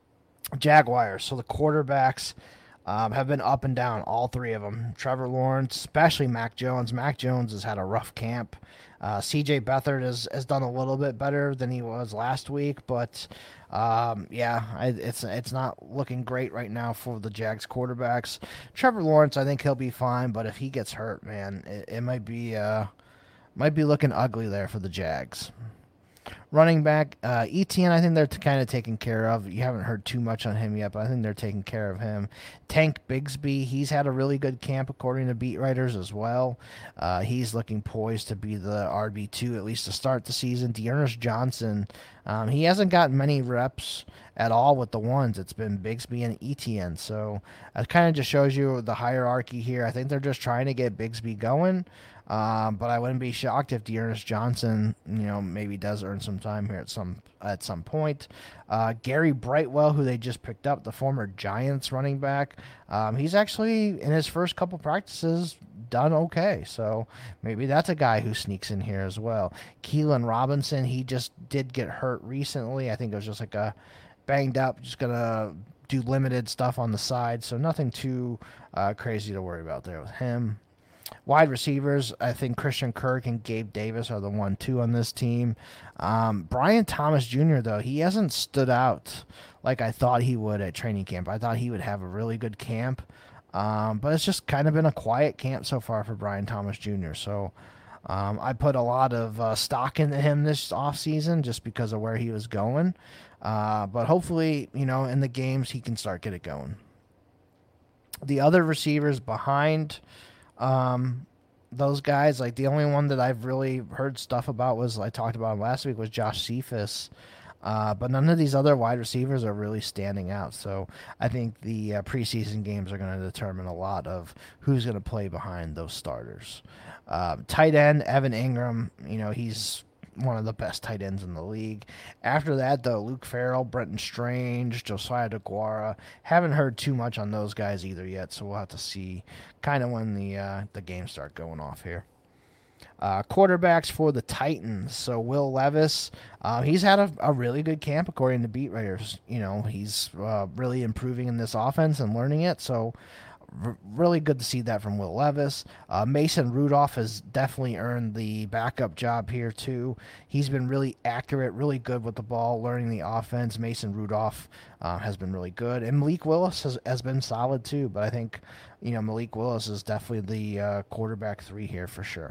Jaguars, so the quarterbacks um, have been up and down, all three of them. Trevor Lawrence, especially Mac Jones. Mac Jones has had a rough camp. Uh, C J Beathard has, has done a little bit better than he was last week, but um, yeah, I, it's it's not looking great right now for the Jags quarterbacks. Trevor Lawrence, I think he'll be fine, but if he gets hurt, man, it, it might be uh, might be looking ugly there for the Jags. Running back, uh, Etienne, I think they're t- kind of taken care of. You haven't heard too much on him yet, but I think they're taking care of him. Tank Bigsby, he's had a really good camp according to beat writers as well. Uh, he's looking poised to be the R B two, at least to start the season. Dearness Johnson, um, he hasn't gotten many reps at all with the ones. It's been Bigsby and Etienne. So it kind of just shows you the hierarchy here. I think they're just trying to get Bigsby going. Um, but I wouldn't be shocked if Dearness Johnson, you know, maybe does earn some sometime here at some at some point. Uh, Gary Brightwell, who they just picked up, the former Giants running back, um, he's actually in his first couple practices done okay. So maybe that's a guy who sneaks in here as well. Keelan Robinson, he just did get hurt recently. I think it was just like a banged up, just gonna do limited stuff on the side. So nothing too uh, crazy to worry about there with him. Wide receivers, I think Christian Kirk and Gabe Davis are the one two on this team. Um, Brian Thomas Junior, though, he hasn't stood out like I thought he would at training camp. I thought he would have a really good camp, um, but it's just kind of been a quiet camp so far for Brian Thomas Junior So um, I put a lot of uh, stock into him this offseason just because of where he was going. Uh, but hopefully, you know, in the games he can start get it going. The other receivers behind Um, those guys, like the only one that I've really heard stuff about was I talked about him last week was Josh Cephas, uh, but none of these other wide receivers are really standing out. So I think the uh, preseason games are going to determine a lot of who's going to play behind those starters. Uh, tight end Evan Ingram, you know, he's one of the best tight ends in the league. After that, though, Luke Farrell, Brenton Strange, Josiah DeGuara. Haven't heard too much on those guys either yet, so we'll have to see kind of when the uh, the games start going off here. Uh, quarterbacks for the Titans. So Will Levis, uh, he's had a, a really good camp according to beat writers. You know, he's uh, really improving in this offense and learning it. So R- really good to see that from Will Levis. Uh, Mason Rudolph has definitely earned the backup job here too. He's been really accurate, really good with the ball, learning the offense. Mason Rudolph uh, has been really good, and Malik Willis has, has been solid too. But I think, you know, Malik Willis is definitely the uh, quarterback three here for sure.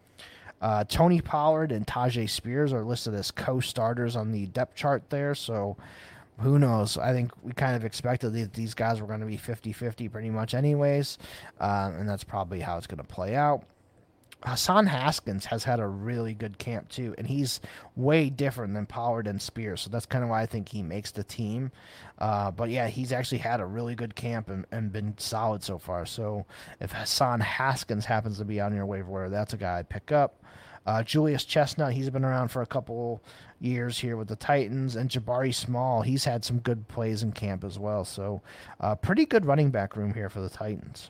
Uh, Tony Pollard and Tajay Spears are listed as co-starters on the depth chart there, so who knows? I think we kind of expected that these guys were going to be fifty-fifty pretty much anyways, uh, and that's probably how it's going to play out. Hassan Haskins has had a really good camp too, and he's way different than Pollard and Spears, so that's kind of why I think he makes the team. Uh, but yeah, he's actually had a really good camp and, and been solid so far. So if Hassan Haskins happens to be on your waiver wire, that's a guy I'd pick up. Uh, Julius Chestnut, he's been around for a couple years here with the Titans, and Jabari Small, he's had some good plays in camp as well. So uh, pretty good running back room here for the Titans.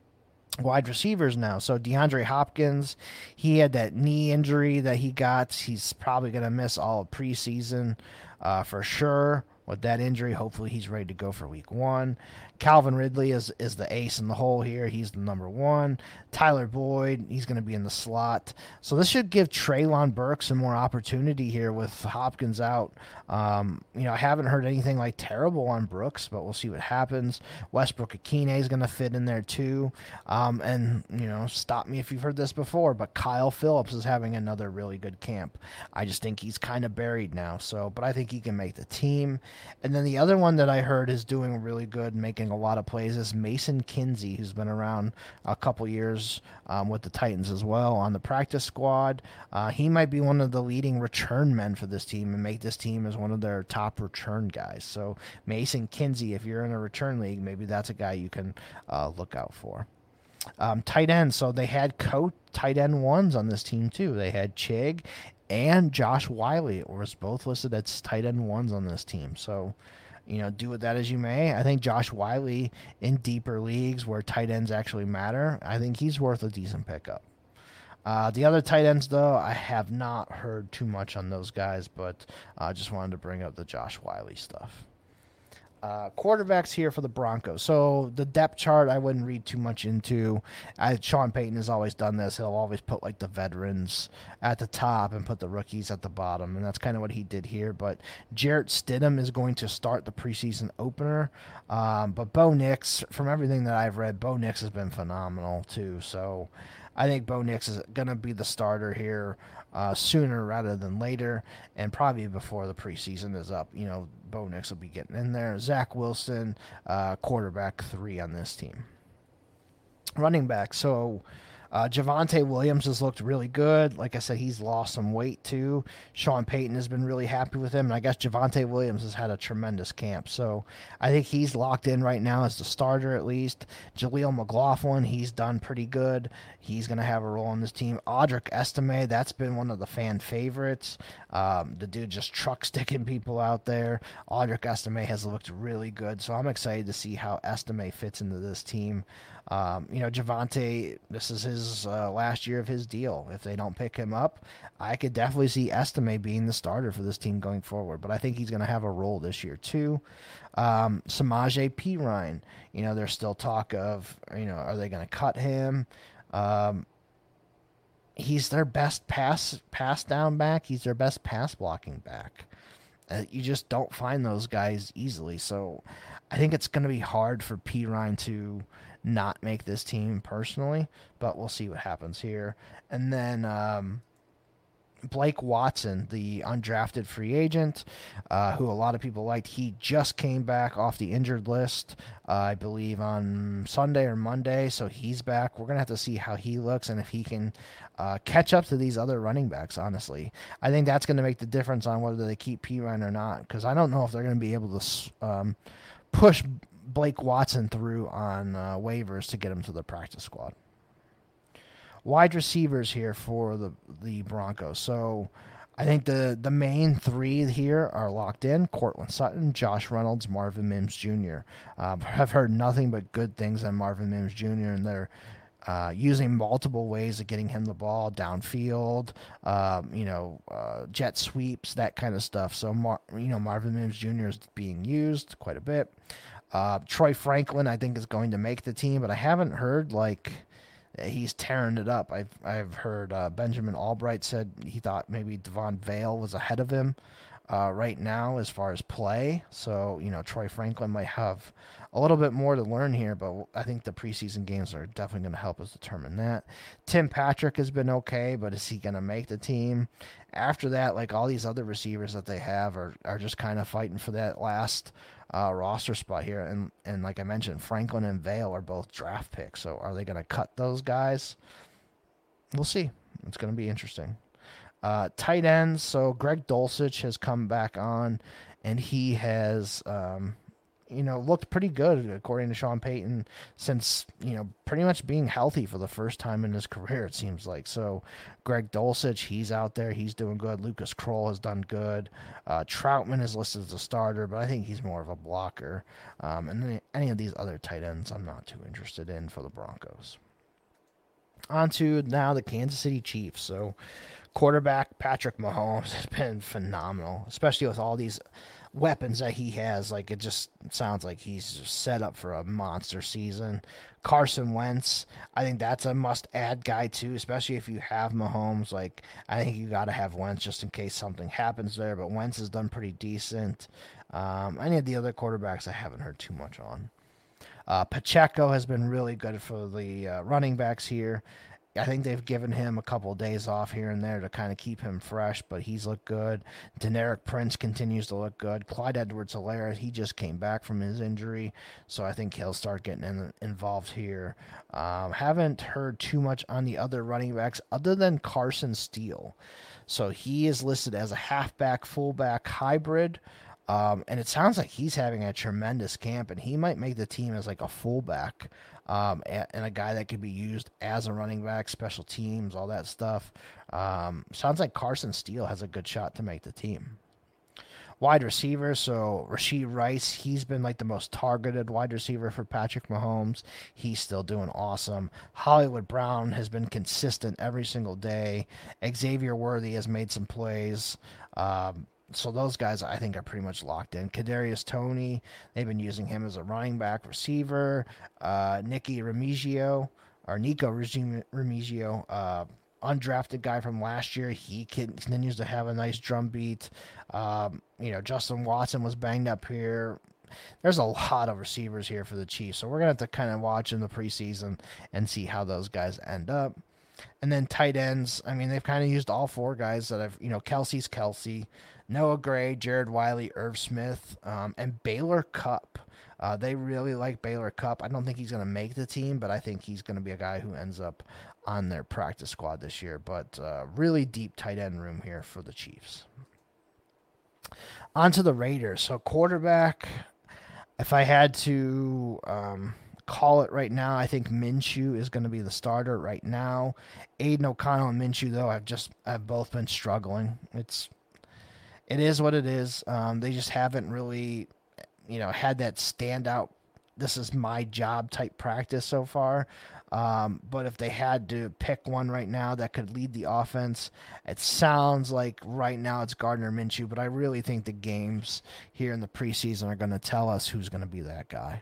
Wide receivers now. So DeAndre Hopkins, he had that knee injury that he got. He's probably going to miss all of preseason uh, for sure. With that injury, hopefully he's ready to go for week one. Calvin Ridley is, is the ace in the hole here. He's the number one. Tyler Boyd, he's going to be in the slot. So this should give Treylon Burks some more opportunity here with Hopkins out. Um, you know, I haven't heard anything like terrible on Brooks, but we'll see what happens. Westbrook Akine is going to fit in there too. Um, and, you know, stop me if you've heard this before, but Kyle Phillips is having another really good camp. I just think he's kind of buried now. So, but I think he can make the team. And then the other one that I heard is doing really good, making a lot of plays, is Mason Kinsey, who's been around a couple years um, with the Titans as well on the practice squad. Uh, he might be one of the leading return men for this team and make this team as one of their top return guys. So Mason Kinsey, if you're in a return league, maybe that's a guy you can uh, look out for. Um, tight end. So they had co-tight end ones on this team too. They had Chig and Josh Wiley, or was both listed as tight end ones on this team. So, you know, do with that as you may. I think Josh Wiley in deeper leagues where tight ends actually matter, I think he's worth a decent pickup. Uh, the other tight ends, though, I have not heard too much on those guys, but I uh, just wanted to bring up the Josh Wiley stuff. Uh, quarterbacks here for the Broncos. So the depth chart, I wouldn't read too much into. I, Sean Payton has always done this. He'll always put like the veterans at the top and put the rookies at the bottom, and that's kind of what he did here. But Jarrett Stidham is going to start the preseason opener. Um, but Bo Nix, from everything that I've read, Bo Nix has been phenomenal too. So I think Bo Nix is going to be the starter here uh, sooner rather than later, and probably before the preseason is up. You know, Bo Nix will be getting in there. Zach Wilson, uh, quarterback three on this team. Running back. So Uh, Javonte Williams has looked really good. Like I said, he's lost some weight too. Sean Payton has been really happy with him, and I guess Javonte Williams has had a tremendous camp. So I think he's locked in right now as the starter at least. Jaleel McLaughlin, he's done pretty good. He's going to have a role on this team. Audric Estime, that's been one of the fan favorites. Um, the dude just truck sticking people out there. Audric Estime has looked really good, so I'm excited to see how Estime fits into this team. Um, you know, Javonte, this is his uh, last year of his deal. If they don't pick him up, I could definitely see Estime being the starter for this team going forward. But I think he's going to have a role this year too. Um, Samaje Perine, you know, there's still talk of, you know, are they going to cut him? Um, he's their best pass pass down back. He's their best pass blocking back. Uh, you just don't find those guys easily. So I think it's going to be hard for Perine to not make this team personally, but we'll see what happens here. And then um, Blake Watson, the undrafted free agent, uh, who a lot of people liked, he just came back off the injured list, uh, I believe on Sunday or Monday, so he's back. We're going to have to see how he looks and if he can uh, catch up to these other running backs, honestly. I think that's going to make the difference on whether they keep Perine or not, because I don't know if they're going to be able to um, push Blake Watson through on uh, waivers to get him to the practice squad. Wide receivers here for the the Broncos. So I think the, the main three here are locked in. Courtland Sutton, Josh Reynolds, Marvin Mims Junior Uh, I've heard nothing but good things on Marvin Mims Junior, and they're uh, using multiple ways of getting him the ball downfield, um, you know, uh, jet sweeps, that kind of stuff. So, Mar- you know, Marvin Mims Junior is being used quite a bit. Uh, Troy Franklin, I think, is going to make the team, but I haven't heard, like, he's tearing it up. I've I've heard uh, Benjamin Albright said he thought maybe Devon Vale was ahead of him uh, right now as far as play. So, you know, Troy Franklin might have a little bit more to learn here, but I think the preseason games are definitely going to help us determine that. Tim Patrick has been okay, but is he going to make the team? After that, like, all these other receivers that they have are, are just kind of fighting for that last uh, roster spot here. And, and like I mentioned, Franklin and Vale are both draft picks. So are they going to cut those guys? We'll see. It's going to be interesting. Uh, tight ends. So Greg Dulcich has come back on, and he has, um, you know, looked pretty good, according to Sean Payton, since, you know, pretty much being healthy for the first time in his career, it seems like. So Greg Dulcich, he's out there. He's doing good. Lucas Kroll has done good. Uh, Troutman is listed as a starter, but I think he's more of a blocker. Um, and then any of these other tight ends I'm not too interested in for the Broncos. On to now the Kansas City Chiefs. So quarterback Patrick Mahomes has been phenomenal, especially with all these weapons that he has. Like, it just sounds like he's just set up for a monster season. Carson Wentz, I think that's a must-add guy too, especially if you have Mahomes. Like, I think you got to have Wentz just in case something happens there, but Wentz has done pretty decent. Um, any of the other quarterbacks I haven't heard too much on. Uh, Pacheco has been really good for the uh, running backs here. I think they've given him a couple of days off here and there to kind of keep him fresh, but he's looked good. Deneric Prince continues to look good. Clyde Edwards-Helaire, he just came back from his injury, so I think he'll start getting in, involved here. Um, haven't heard too much on the other running backs other than Carson Steele. So he is listed as a halfback, fullback hybrid. Um, and it sounds like he's having a tremendous camp, and he might make the team as like a fullback, um, and, and a guy that could be used as a running back, special teams, all that stuff. Um, sounds like Carson Steele has a good shot to make the team. Wide receiver, so Rashee Rice, he's been like the most targeted wide receiver for Patrick Mahomes. He's still doing awesome. Hollywood Brown has been consistent every single day. Xavier Worthy has made some plays. Um, So those guys, I think, are pretty much locked in. Kadarius Toney, they've been using him as a running back receiver. Uh, Nicky Remigio, or Nico Remigio, uh, undrafted guy from last year. He continues to have a nice drum beat. Um, you know, Justin Watson was banged up here. There's a lot of receivers here for the Chiefs, so we're going to have to kind of watch in the preseason and see how those guys end up. And then tight ends, I mean, they've kind of used all four guys that I've, you know, Kelsey's Kelsey, Noah Gray, Jared Wiley, Irv Smith, um, and Baylor Cupp. Uh, they really like Baylor Cupp. I don't think he's going to make the team, but I think he's going to be a guy who ends up on their practice squad this year. But uh, really deep tight end room here for the Chiefs. On to the Raiders. So quarterback, if I had to um, call it right now, I think Minshew is going to be the starter right now. Aiden O'Connell and Minshew, though, I've just have both been struggling. It's it is what it is. Um, they just haven't really, you know, had that standout, this is my job type practice so far. Um, but if they had to pick one right now that could lead the offense, it sounds like right now it's Gardner Minshew, but I really think the games here in the preseason are going to tell us who's going to be that guy.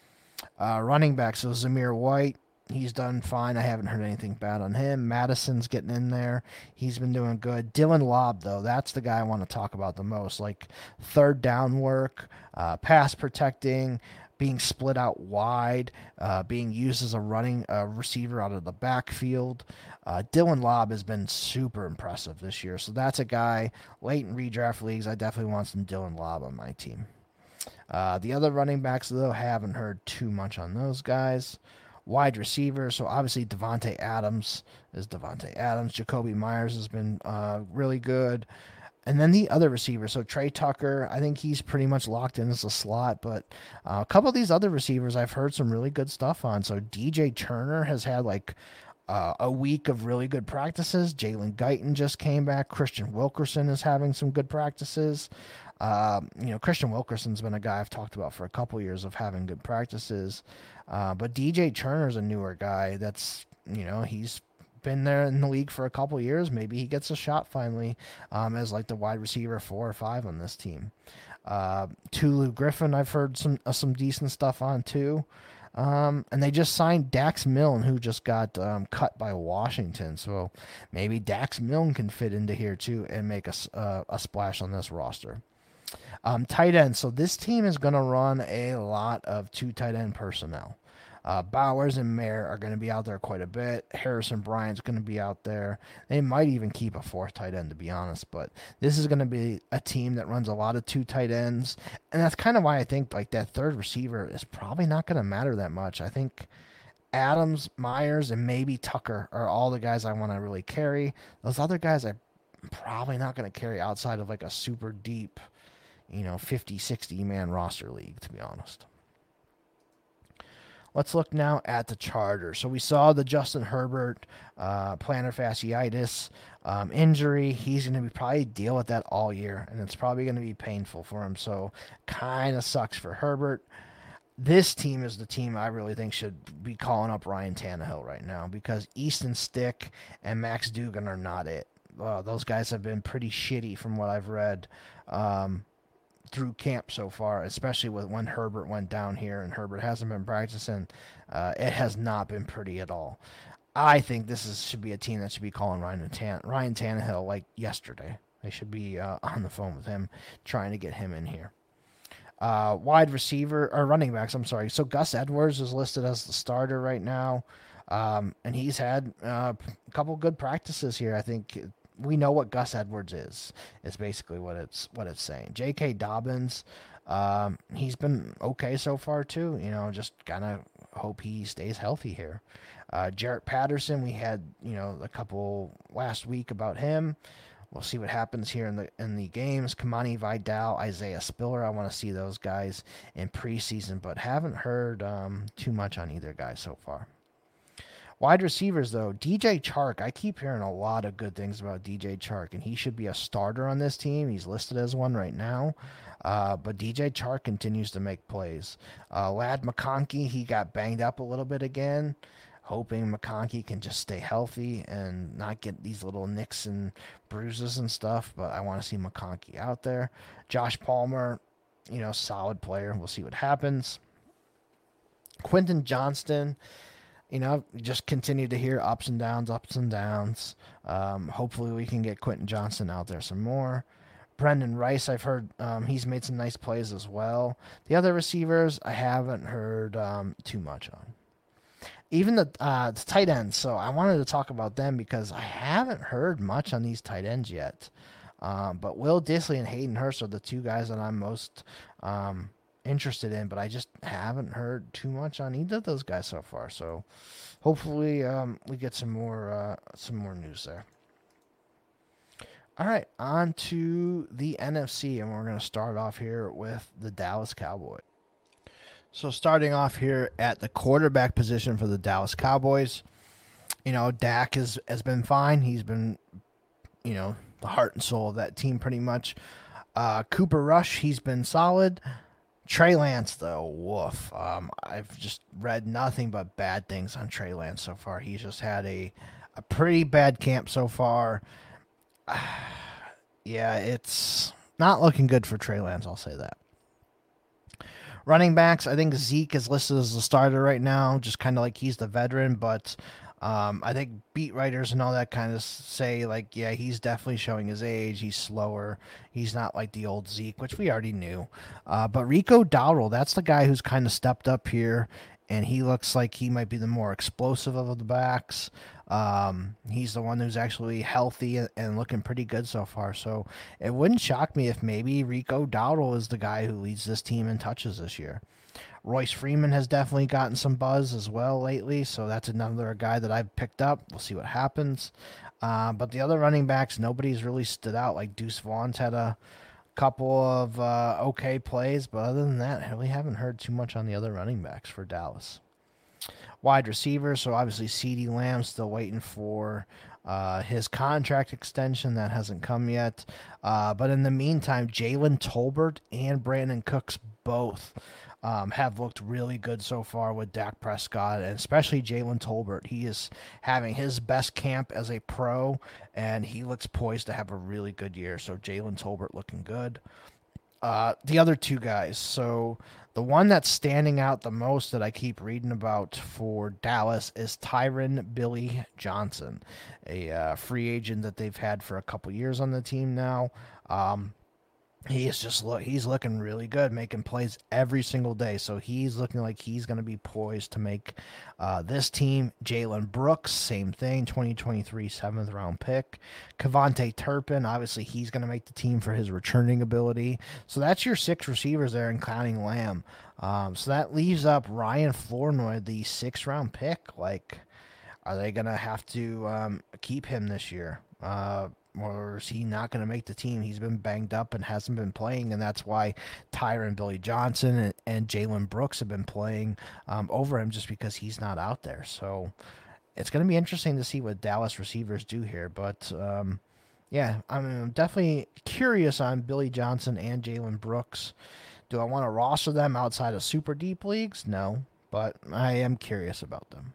Uh, running back, so Zamir White, he's done fine. I haven't heard anything bad on him. Madison's getting in there. He's been doing good. Dylan Lobb, though, that's the guy I want to talk about the most. Like third down work, uh, pass protecting, being split out wide, uh, being used as a running uh, receiver out of the backfield. Uh, Dylan Lobb has been super impressive this year. So that's a guy, late in redraft leagues, I definitely want some Dylan Lobb on my team. Uh, the other running backs, though, haven't heard too much on those guys. Wide receiver, so obviously Devontae Adams is Devontae Adams. Jacoby Myers has been uh, really good. And then the other receiver, so Trey Tucker, I think he's pretty much locked in as a slot. But uh, a couple of these other receivers I've heard some really good stuff on. So D J Turner has had like uh, a week of really good practices. Jalen Guyton just came back. Christian Wilkerson is having some good practices. Um, you know, Christian Wilkerson's been a guy I've talked about for a couple years of having good practices. Uh, but D J Turner's a newer guy that's, you know, he's been there in the league for a couple years. Maybe he gets a shot finally um, as like the wide receiver four or five on this team. Uh, Tulu Griffin, I've heard some uh, some decent stuff on too. Um, and they just signed Dax Milne, who just got um, cut by Washington. So maybe Dax Milne can fit into here too and make a, uh, a splash on this roster. Um, tight end. So this team is going to run a lot of two tight end personnel. Uh, Bowers and Mayer are going to be out there quite a bit. Harrison Bryant's going to be out there. They might even keep a fourth tight end, to be honest. But this is going to be a team that runs a lot of two tight ends. And that's kind of why I think like that third receiver is probably not going to matter that much. I think Adams, Myers, and maybe Tucker are all the guys I want to really carry. Those other guys I'm probably not going to carry outside of like a super deep, you know, fifty, sixty man roster league, to be honest. Let's look now at the Chargers. So we saw the Justin Herbert uh, plantar fasciitis um, injury. He's going to be probably deal with that all year, and it's probably going to be painful for him. So kind of sucks for Herbert. This team is the team I really think should be calling up Ryan Tannehill right now because Easton Stick and Max Duggan are not it. Uh, those guys have been pretty shitty from what I've read. Um, through camp so far, especially with when Herbert went down here and Herbert hasn't been practicing. Uh, it has not been pretty at all. I think this is should be a team that should be calling Ryan, Tan- Ryan Tannehill like yesterday. They should be uh, on the phone with him, trying to get him in here. Uh, wide receiver, or running backs, I'm sorry. So Gus Edwards is listed as the starter right now, um, and he's had uh, a couple good practices here. I think we know what Gus Edwards is. Is basically what it's what it's saying. J K. Dobbins, um, he's been okay so far too. You know, just kind of hope he stays healthy here. Uh, Jarrett Patterson, we had you know a couple last week about him. We'll see what happens here in the in the games. Kamani Vidal, Isaiah Spiller, I want to see those guys in preseason, but haven't heard um, too much on either guy so far. Wide receivers, though, D J Chark. I keep hearing a lot of good things about D J Chark, and he should be a starter on this team. He's listed as one right now. Uh, but D J Chark continues to make plays. Uh, Lad McConkey, he got banged up a little bit again. Hoping McConkey can just stay healthy and not get these little nicks and bruises and stuff. But I want to see McConkey out there. Josh Palmer, you know, solid player. We'll see what happens. Quentin Johnston. You know, just continue to hear ups and downs, ups and downs. Um, hopefully we can get Quentin Johnston out there some more. Brendan Rice, I've heard um, he's made some nice plays as well. The other receivers, I haven't heard um, too much on. Even the, uh, the tight ends, so I wanted to talk about them because I haven't heard much on these tight ends yet. Um, but Will Dissly and Hayden Hurst are the two guys that I'm most um, interested in, but I just haven't heard too much on either of those guys so far. So hopefully um, we get some more uh, some more news there. All right, on to the N F C, and we're going to start off here with the Dallas Cowboys. So starting off here at the quarterback position for the Dallas Cowboys, you know, Dak has, has been fine. He's been, you know, the heart and soul of that team pretty much. Uh, Cooper Rush, he's been solid. Trey Lance, though, woof. Um, I've just read nothing but bad things on Trey Lance so far. He's just had a, a pretty bad camp so far. Uh, yeah, it's not looking good for Trey Lance, I'll say that. Running backs, I think Zeke is listed as the starter right now, just kind of like he's the veteran, but um, I think beat writers and all that kind of say, like, yeah, he's definitely showing his age. He's slower. He's not like the old Zeke, which we already knew. Uh, but Rico Dowdle, that's the guy who's kind of stepped up here, and he looks like he might be the more explosive of the backs. Um, he's the one who's actually healthy and, and looking pretty good so far. So it wouldn't shock me if maybe Rico Dowdle is the guy who leads this team in touches this year. Royce Freeman has definitely gotten some buzz as well lately, so that's another guy that I've picked up. We'll see what happens. Uh, but the other running backs, nobody's really stood out. Like Deuce Vaughn's had a couple of uh, okay plays, but other than that, I really haven't heard too much on the other running backs for Dallas. Wide receivers, so obviously CeeDee Lamb still waiting for uh, his contract extension. That hasn't come yet. Uh, but in the meantime, Jalen Tolbert and Brandon Cooks both um, have looked really good so far with Dak Prescott, and especially Jalen Tolbert. He is having his best camp as a pro, and he looks poised to have a really good year. So Jalen Tolbert looking good. Uh, the other two guys, so the one that's standing out the most that I keep reading about for Dallas is Tyron Billy Johnson, a uh, free agent that they've had for a couple years on the team now. Um, he is just look he's looking really good, making plays every single day. So he's looking like he's going to be poised to make uh, this team. Jalen Brooks, same thing, twenty twenty-three seventh round pick. Kevontae Turpin, obviously he's going to make the team for his returning ability. So that's your six receivers there, including Lamb. Um, so that leaves up Ryan Flournoy, the sixth round pick. Like, are they going to have to um, keep him this year? Uh, Or is he not going to make the team? He's been banged up and hasn't been playing, and that's why Tyron Billy Johnson and, and Jalen Brooks have been playing um, over him just because he's not out there. So it's going to be interesting to see what Dallas receivers do here. But, um, yeah, I'm definitely curious on Billy Johnson and Jalen Brooks. Do I want to roster them outside of super deep leagues? No, but I am curious about them.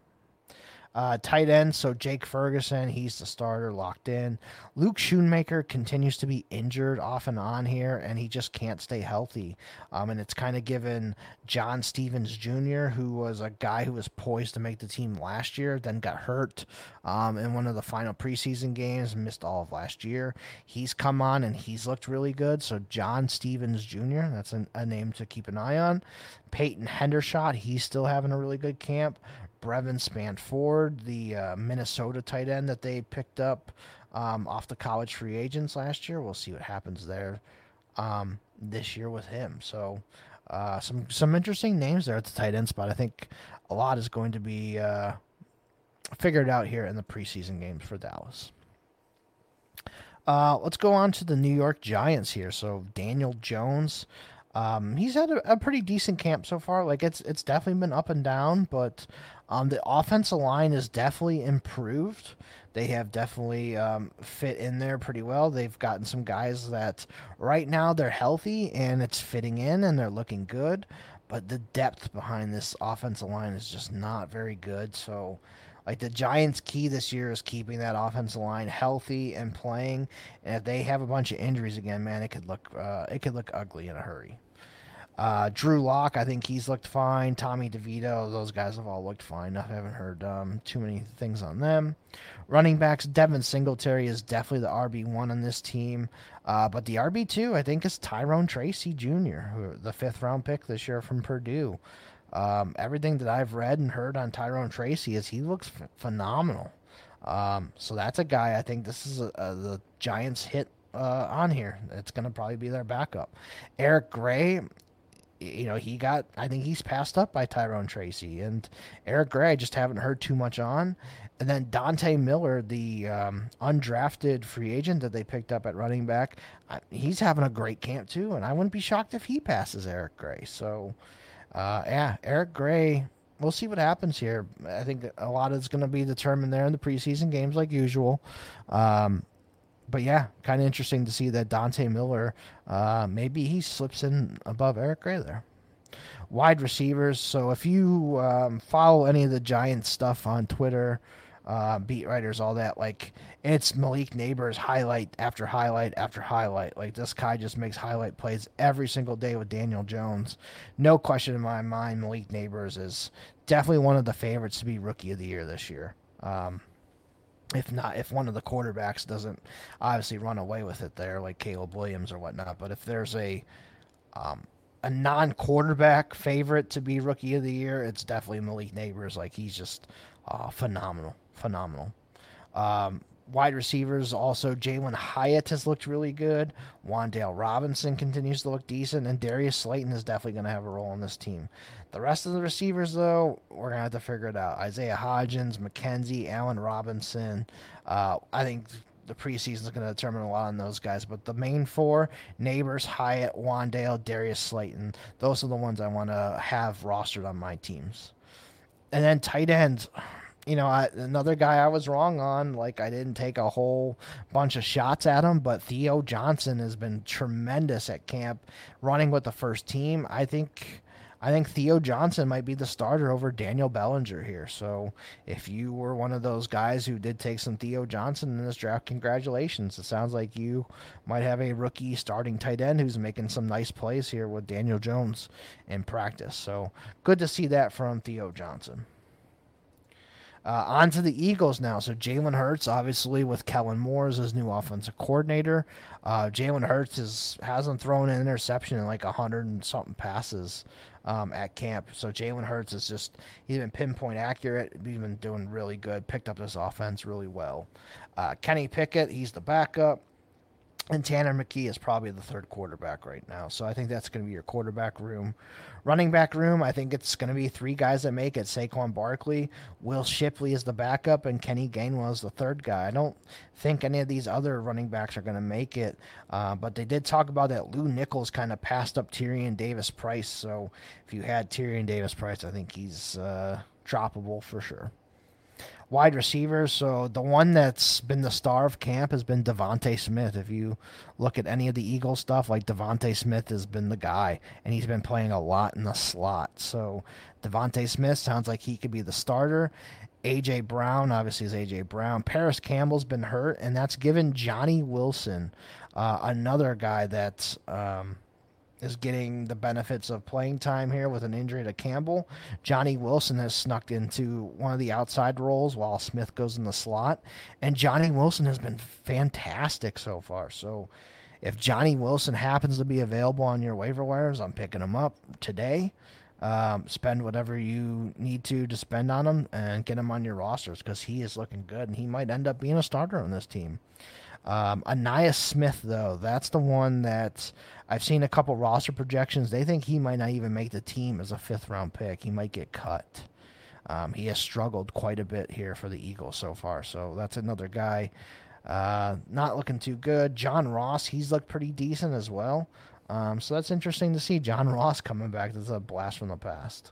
Uh, tight end, so Jake Ferguson, he's the starter, locked in. Luke Schoonmaker continues to be injured off and on here, and he just can't stay healthy. Um, and it's kind of given John Stevens Junior, who was a guy who was poised to make the team last year, then got hurt um, in one of the final preseason games, missed all of last year. He's come on, and he's looked really good. So John Stevens Junior, that's a, a name to keep an eye on. Peyton Hendershot, he's still having a really good camp. Brevin Spanford, the uh, Minnesota tight end that they picked up um, off the college free agents last year. We'll see what happens there um, this year with him. So uh, some some interesting names there at the tight end spot. I think a lot is going to be uh, figured out here in the preseason games for Dallas. Uh, let's go on to the New York Giants here. So Daniel Jones. Um, he's had a, a pretty decent camp so far. Like it's it's definitely been up and down, but um, the offensive line is definitely improved. They have definitely um, fit in there pretty well. They've gotten some guys that right now they're healthy and it's fitting in and they're looking good, but the depth behind this offensive line is just not very good. So like the Giants' key this year is keeping that offensive line healthy and playing. And if they have a bunch of injuries again, man, it could look uh, it could look ugly in a hurry. Uh, Drew Lock, I think he's looked fine. Tommy DeVito, those guys have all looked fine. I haven't heard um, too many things on them. Running backs, Devin Singletary is definitely the R B one on this team. Uh, but the R B two, I think, is Tyrone Tracy Junior, who, the fifth round pick this year from Purdue. Um, everything that I've read and heard on Tyrone Tracy is he looks f- phenomenal. Um, so that's a guy I think this is a, a, the Giants hit uh, on here. It's going to probably be their backup. Eric Gray, you know, he got, I think he's passed up by Tyrone Tracy. And Eric Gray, I just haven't heard too much on. And then Dante Miller, the um, undrafted free agent that they picked up at running back, uh, he's having a great camp too. And I wouldn't be shocked if he passes Eric Gray. So, uh, yeah, Eric Gray, we'll see what happens here. I think a lot is going to be determined there in the preseason games like usual. Um, But yeah, kind of interesting to see that Dante Miller, uh, maybe he slips in above Eric Gray there. Wide receivers. So if you um, follow any of the Giants stuff on Twitter, uh, beat writers, all that, like it's Malik Neighbors highlight after highlight after highlight. Like this guy just makes highlight plays every single day with Daniel Jones. No question in my mind, Malik Neighbors is definitely one of the favorites to be Rookie of the Year this year. Um, If not, if one of the quarterbacks doesn't obviously run away with it there, like Caleb Williams or whatnot. But if there's a um, a non-quarterback favorite to be Rookie of the Year, it's definitely Malik Neighbors. Like he's just uh, phenomenal, phenomenal. Um, wide receivers also, Jalen Hyatt has looked really good. Wan'Dale Robinson continues to look decent, and Darius Slayton is definitely going to have a role on this team. The rest of the receivers, though, we're going to have to figure it out. Isaiah Hodgins, McKenzie, Allen Robinson. Uh, I think the preseason is going to determine a lot on those guys. But the main four, Neighbors, Hyatt, Wan'Dale, Darius Slayton, those are the ones I want to have rostered on my teams. And then tight ends, you know, I, another guy I was wrong on. Like, I didn't take a whole bunch of shots at him, but Theo Johnson has been tremendous at camp running with the first team. I think... I think Theo Johnson might be the starter over Daniel Bellinger here. So if you were one of those guys who did take some Theo Johnson in this draft, congratulations. It sounds like you might have a rookie starting tight end who's making some nice plays here with Daniel Jones in practice. So good to see that from Theo Johnson. Uh, on to the Eagles now. So Jalen Hurts, obviously, with Kellen Moore as his new offensive coordinator. Uh, Jalen Hurts is, hasn't thrown an interception in like a hundred and something passes um, at camp. So Jalen Hurts is just, he's been pinpoint accurate. He's been doing really good. Picked up this offense really well. Uh, Kenny Pickett, he's the backup. And Tanner McKee is probably the third quarterback right now. So I think that's going to be your quarterback room. Running back room, I think it's going to be three guys that make it. Saquon Barkley, Will Shipley is the backup, and Kenny Gainwell is the third guy. I don't think any of these other running backs are going to make it. Uh, but they did talk about that Lou Nichols kind of passed up Tyrion Davis-Price. So if you had Tyrion Davis-Price, I think he's uh, droppable for sure. Wide receivers, so the one that's been the star of camp has been Devontae Smith. If you look at any of the Eagles stuff, like Devontae Smith has been the guy, and he's been playing a lot in the slot. So Devontae Smith sounds like he could be the starter. A J. Brown, obviously, is A J. Brown. Paris Campbell's been hurt, and that's given Johnny Wilson, uh, another guy that's um, is getting the benefits of playing time here with an injury to Campbell. Johnny Wilson has snuck into one of the outside roles while Smith goes in the slot. And Johnny Wilson has been fantastic so far. So if Johnny Wilson happens to be available on your waiver wires, I'm picking him up today. Um, spend whatever you need to to spend on him and get him on your rosters because he is looking good and he might end up being a starter on this team. Um, Ainias Smith, though, that's the one that I've seen a couple roster projections. They think he might not even make the team as a fifth-round pick. He might get cut. Um, he has struggled quite a bit here for the Eagles so far, so that's another guy uh, not looking too good. John Ross, he's looked pretty decent as well. Um, so that's interesting to see John Ross coming back. That's a blast from the past.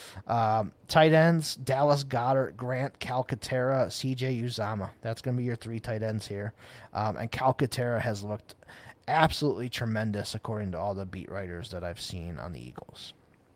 Um, tight ends, Dallas Goedert, Grant Calcaterra, C J Uzomah. That's going to be your three tight ends here. Um, and Calcaterra has looked absolutely tremendous according to all the beat writers that I've seen on the Eagles.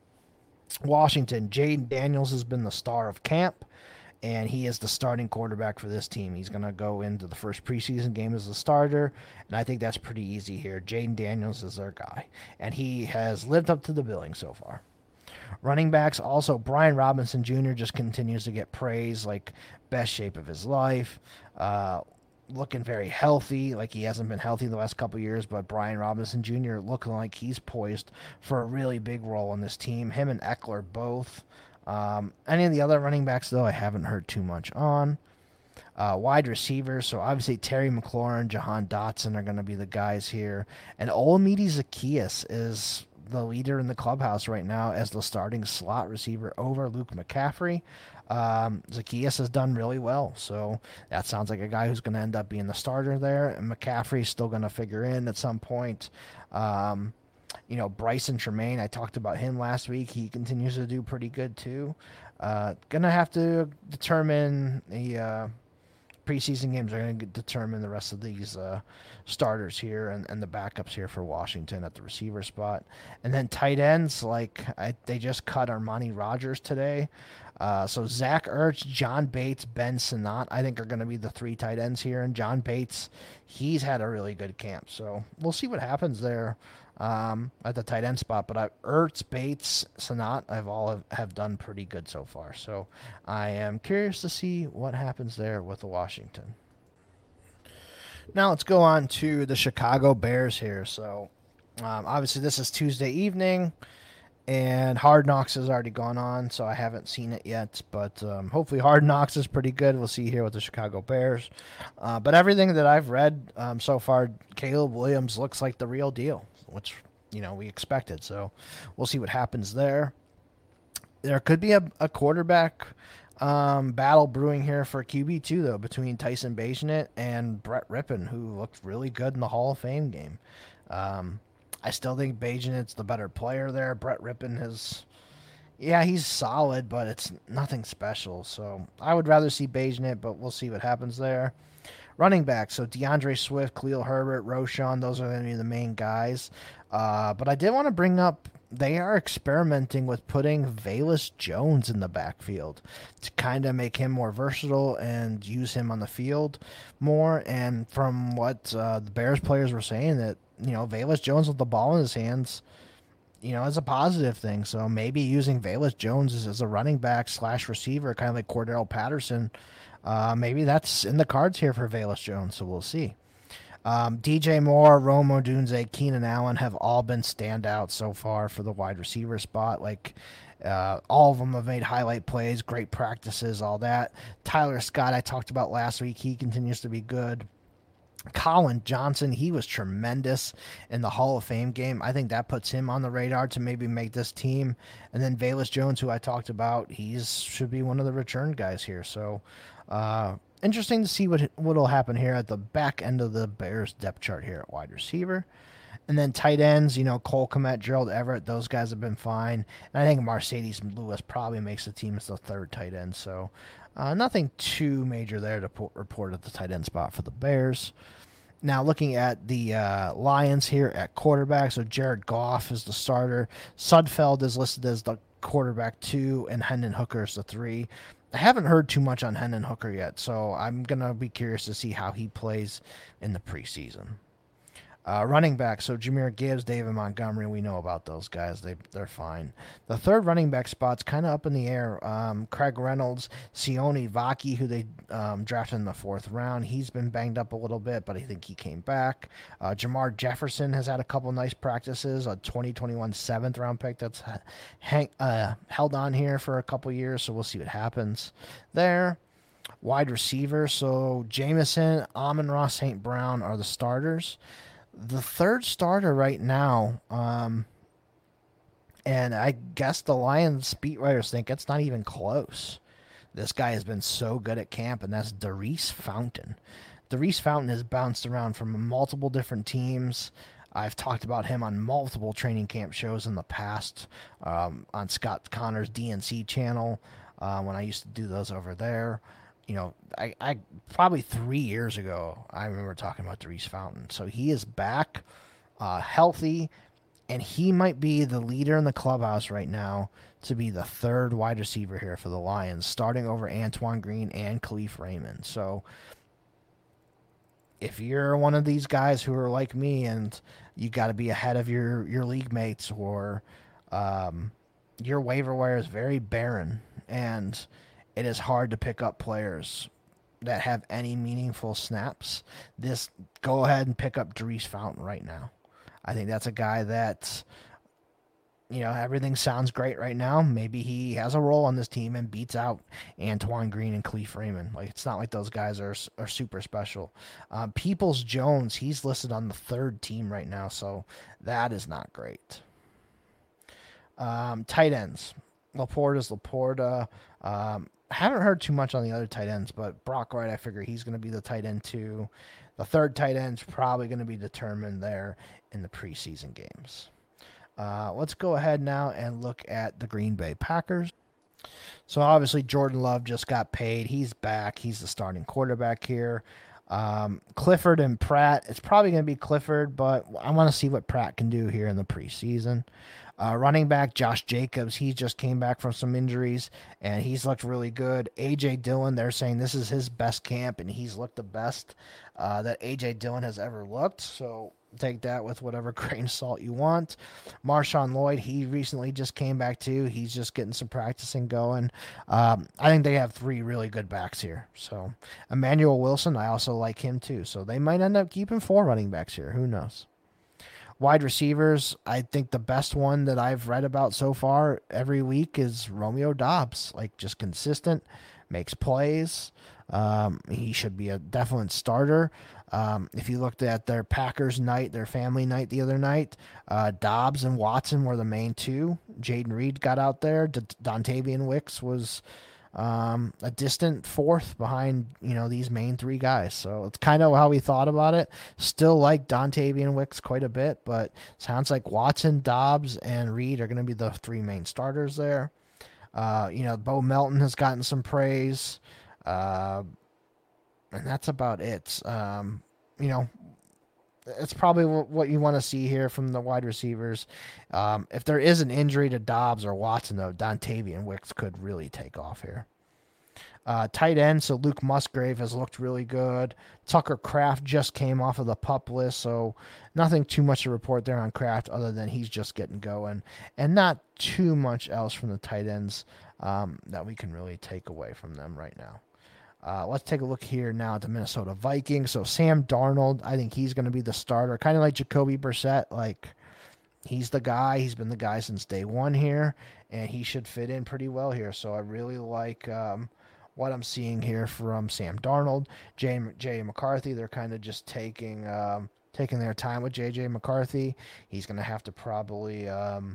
Washington, Jaden Daniels has been the star of camp, and he is the starting quarterback for this team. He's going to go into the first preseason game as a starter, and I think that's pretty easy here. Jaden Daniels is their guy, and he has lived up to the billing so far. Running backs, also Brian Robinson Junior just continues to get praise, like best shape of his life, uh, looking very healthy, like he hasn't been healthy the last couple of years, but Brian Robinson Junior looking like he's poised for a really big role on this team. Him and Eckler both. Um, any of the other running backs, though, I haven't heard too much on. Uh, wide receivers, so obviously Terry McLaurin, Jahan Dotson are going to be the guys here. And Olamide Zaccheaus is the leader in the clubhouse right now as the starting slot receiver over Luke McCaffrey. Um, Zacchaeus has done really well, so that sounds like a guy who's going to end up being the starter there. And McCaffrey's still going to figure in at some point. Um, you know, Bryson Tremaine, I talked about him last week. He continues to do pretty good too. Uh, gonna have to determine the uh, preseason games are going to determine the rest of these uh, starters here and, and the backups here for Washington at the receiver spot. And then tight ends, like I, they just cut Armani Rogers today. Uh, so Zach Ertz, John Bates, Ben Sinnott, I think are going to be the three tight ends here. And John Bates, he's had a really good camp. So we'll see what happens there um, at the tight end spot. But I, Ertz, Bates, Sinnott, I've all have, have done pretty good so far. So I am curious to see what happens there with the Washington. Now let's go on to the Chicago Bears here. So um, obviously this is Tuesday evening. And Hard Knocks has already gone on, so I haven't seen it yet. But um, hopefully Hard Knocks is pretty good. We'll see here with the Chicago Bears. Uh, but everything that I've read um, so far, Caleb Williams looks like the real deal, which, you know, we expected. So we'll see what happens there. There could be a, a quarterback um, battle brewing here for Q B two, though, between Tyson Bagent and Brett Rippon, who looked really good in the Hall of Fame game. Um I still think Bagent's the better player there. Brett Rippon is, yeah, he's solid, but it's nothing special. So I would rather see Bagent, but we'll see what happens there. Running back, so DeAndre Swift, Khalil Herbert, Roschon, those are going to be the main guys. Uh, but I did want to bring up, they are experimenting with putting Velus Jones in the backfield to kind of make him more versatile and use him on the field more. And from what uh, the Bears players were saying, that, you know, Velus Jones with the ball in his hands, you know, is a positive thing. So maybe using Velus Jones as, as a running back slash receiver, kind of like Cordell Patterson, uh, maybe that's in the cards here for Velus Jones. So we'll see. Um, D J Moore, Rome Odunze, Keenan Allen have all been standouts so far for the wide receiver spot. Like, uh, all of them have made highlight plays, great practices, all that. Tyler Scott, I talked about last week. He continues to be good. Colin Johnson, he was tremendous in the Hall of Fame game. I think that puts him on the radar to maybe make this team. And then Velus Jones, who I talked about, he's should be one of the return guys here. So, uh, interesting to see what what'll happen here at the back end of the Bears depth chart here at wide receiver. And then tight ends, you know, Cole Kmet, Gerald Everett, those guys have been fine. And I think Mercedes Lewis probably makes the team as the third tight end. So uh, nothing too major there to po- report at the tight end spot for the Bears. Now looking at the uh, Lions here at quarterback, so Jared Goff is the starter. Sudfeld is listed as the quarterback two, and Hendon Hooker is the three. I haven't heard too much on Hendon Hooker yet, so I'm going to be curious to see how he plays in the preseason. Uh, running back, so Jahmyr Gibbs, David Montgomery, we know about those guys. They, they're fine. The third running back spot's kind of up in the air. Um, Craig Reynolds, Sione Vaki, who they um, drafted in the fourth round. He's been banged up a little bit, but I think he came back. Uh, Jamar Jefferson has had a couple nice practices, a twenty twenty-one seventh round pick that's hang, uh, held on here for a couple years, so we'll see what happens there. Wide receiver, so Jameson, Amon-Ra Saint Brown are the starters. The third starter right now, um, and I guess the Lions beat writers think it's not even close. This guy has been so good at camp, and that's Daurice Fountain. Daurice Fountain has bounced around from multiple different teams. I've talked about him on multiple training camp shows in the past, um, on Scott Connor's D N C channel, uh, when I used to do those over there. You know, I, I probably three years ago, I remember talking about Daurice Fountain. So he is back, uh, healthy, and he might be the leader in the clubhouse right now to be the third wide receiver here for the Lions, starting over Antoine Green and Khalif Raymond. So if you're one of these guys who are like me and you got to be ahead of your, your league mates, or um, your waiver wire is very barren and it is hard to pick up players that have any meaningful snaps, this go ahead and pick up Daurice Fountain right now. I think that's a guy that, you know, everything sounds great right now. Maybe he has a role on this team and beats out Antoine Green and Khalif Raymond. Like, it's not like those guys are are super special. Uh, Peoples Jones, he's listed on the third team right now, so that is not great. Um, tight ends. Laporta's Laporta. Um, haven't heard too much on the other tight ends, but Brock Wright, I figure he's going to be the tight end too. The third tight end's probably going to be determined there in the preseason games. Uh, let's go ahead now and look at the Green Bay Packers. So obviously Jordan Love just got paid. He's back. He's the starting quarterback here. Um, Clifford and Pratt. It's probably going to be Clifford, but I want to see what Pratt can do here in the preseason. Uh, running back Josh Jacobs, he just came back from some injuries, and he's looked really good. A J Dillon, they're saying this is his best camp, and he's looked the best uh, that A J Dillon has ever looked. So take that with whatever grain of salt you want. Marshawn Lloyd, he recently just came back too. He's just getting some practicing going. Um, I think they have three really good backs here. So Emmanuel Wilson, I also like him too. So they might end up keeping four running backs here. Who knows? Wide receivers, I think the best one that I've read about so far every week is Romeo Doubs. Like, just consistent, makes plays. Um, he should be a definite starter. Um, if you looked at their Packers night, their family night the other night, uh, Doubs and Watson were the main two. Jaden Reed got out there. D- Dontavian Wicks was um, a distant fourth behind, you know, these main three guys. So it's kind of how we thought about it. Still like Dontavian Wicks quite a bit, but sounds like Watson, Doubs, and Reed are going to be the three main starters there. Uh, you know, Bo Melton has gotten some praise. Uh, and that's about it. Um, you know, it's probably what you want to see here from the wide receivers. Um, if there is an injury to Doubs or Watson, though, Dontavian Wicks could really take off here. Uh, tight end, so Luke Musgrave has looked really good. Tucker Kraft just came off of the PUP list, so nothing too much to report there on Kraft other than he's just getting going. And not too much else from the tight ends um, that we can really take away from them right now. Uh, let's take a look here now at the Minnesota Vikings. So Sam Darnold, I think he's going to be the starter, kind of like Jacoby Brissett. Like, he's the guy. He's been the guy since day one here, and he should fit in pretty well here. So I really like um, what I'm seeing here from Sam Darnold. J. J. McCarthy, they're kind of just taking um, taking their time with J J. McCarthy. He's going to have to probably, um,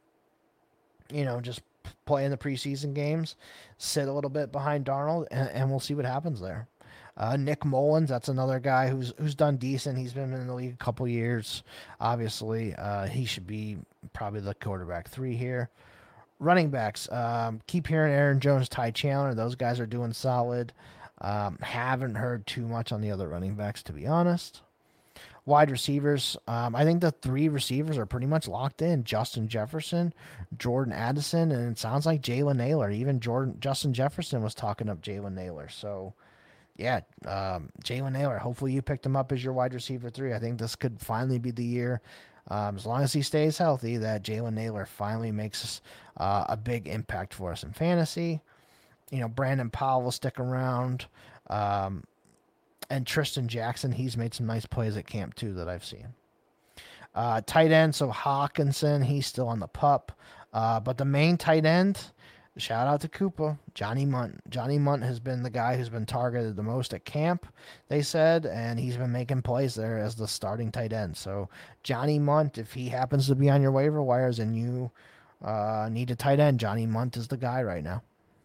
you know, just play in the preseason games, sit a little bit behind Darnold, and, and we'll see what happens there. Uh, Nick Mullins, that's another guy who's who's done decent. He's been in the league a couple years. Obviously, uh, he should be probably the quarterback three here. Running backs, um, keep hearing Aaron Jones, Ty Chandler. Those guys are doing solid. Um, haven't heard too much on the other running backs, to be honest. Wide receivers, um, I think the three receivers are pretty much locked in. Justin Jefferson, Jordan Addison, and it sounds like Jalen Nailor. Even Jordan Justin Jefferson was talking up Jalen Nailor. So, yeah, um, Jalen Nailor, hopefully you picked him up as your wide receiver three. I think this could finally be the year, um, as long as he stays healthy, that Jalen Nailor finally makes uh, a big impact for us in fantasy. You know, Brandon Powell will stick around. Um, And Tristan Jackson, he's made some nice plays at camp too that I've seen. Uh, tight end, so Hawkinson, he's still on the pup. Uh, but the main tight end, shout out to Koopa, Johnny Munt. Johnny Munt has been the guy who's been targeted the most at camp, they said, and he's been making plays there as the starting tight end. So Johnny Munt, if he happens to be on your waiver wires and you uh, need a tight end, Johnny Munt is the guy right now.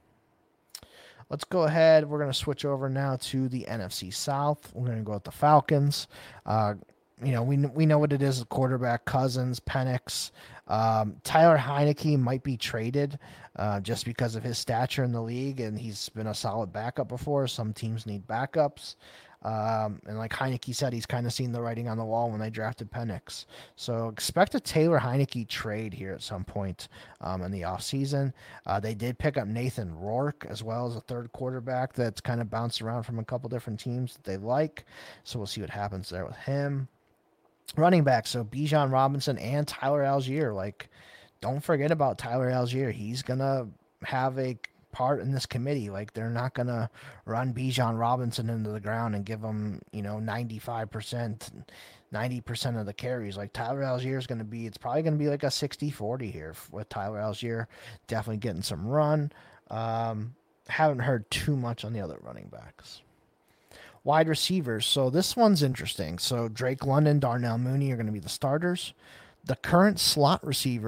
Let's go ahead. We're going to switch over now to the N F C South. We're going to go with the Falcons. Uh, you know, we we know what it is. Quarterback Cousins, Penix. Um, Tyler Heineke might be traded uh, just because of his stature in the league, and he's been a solid backup before. Some teams need backups. Um, and like Heineke said, he's kind of seen the writing on the wall when they drafted Penix. So expect a Taylor Heineke trade here at some point um, in the offseason. Uh, they did pick up Nathan Rourke as well as a third quarterback that's kind of bounced around from a couple different teams that they like. So we'll see what happens there with him. Running back, so Bijan Robinson and Tyler Algier. Like, don't forget about Tyler Algier. He's going to have a part in this committee. Like, they're not going to run Bijan Robinson into the ground and give him, you know, ninety-five percent, ninety percent of the carries. Like, Tyler Algier is going to be, it's probably going to be like a sixty forty here with Tyler Algier definitely getting some run. Um, haven't heard too much on the other running backs. Wide receivers. So this one's interesting. So Drake London, Darnell Mooney are going to be the starters. The current slot receiver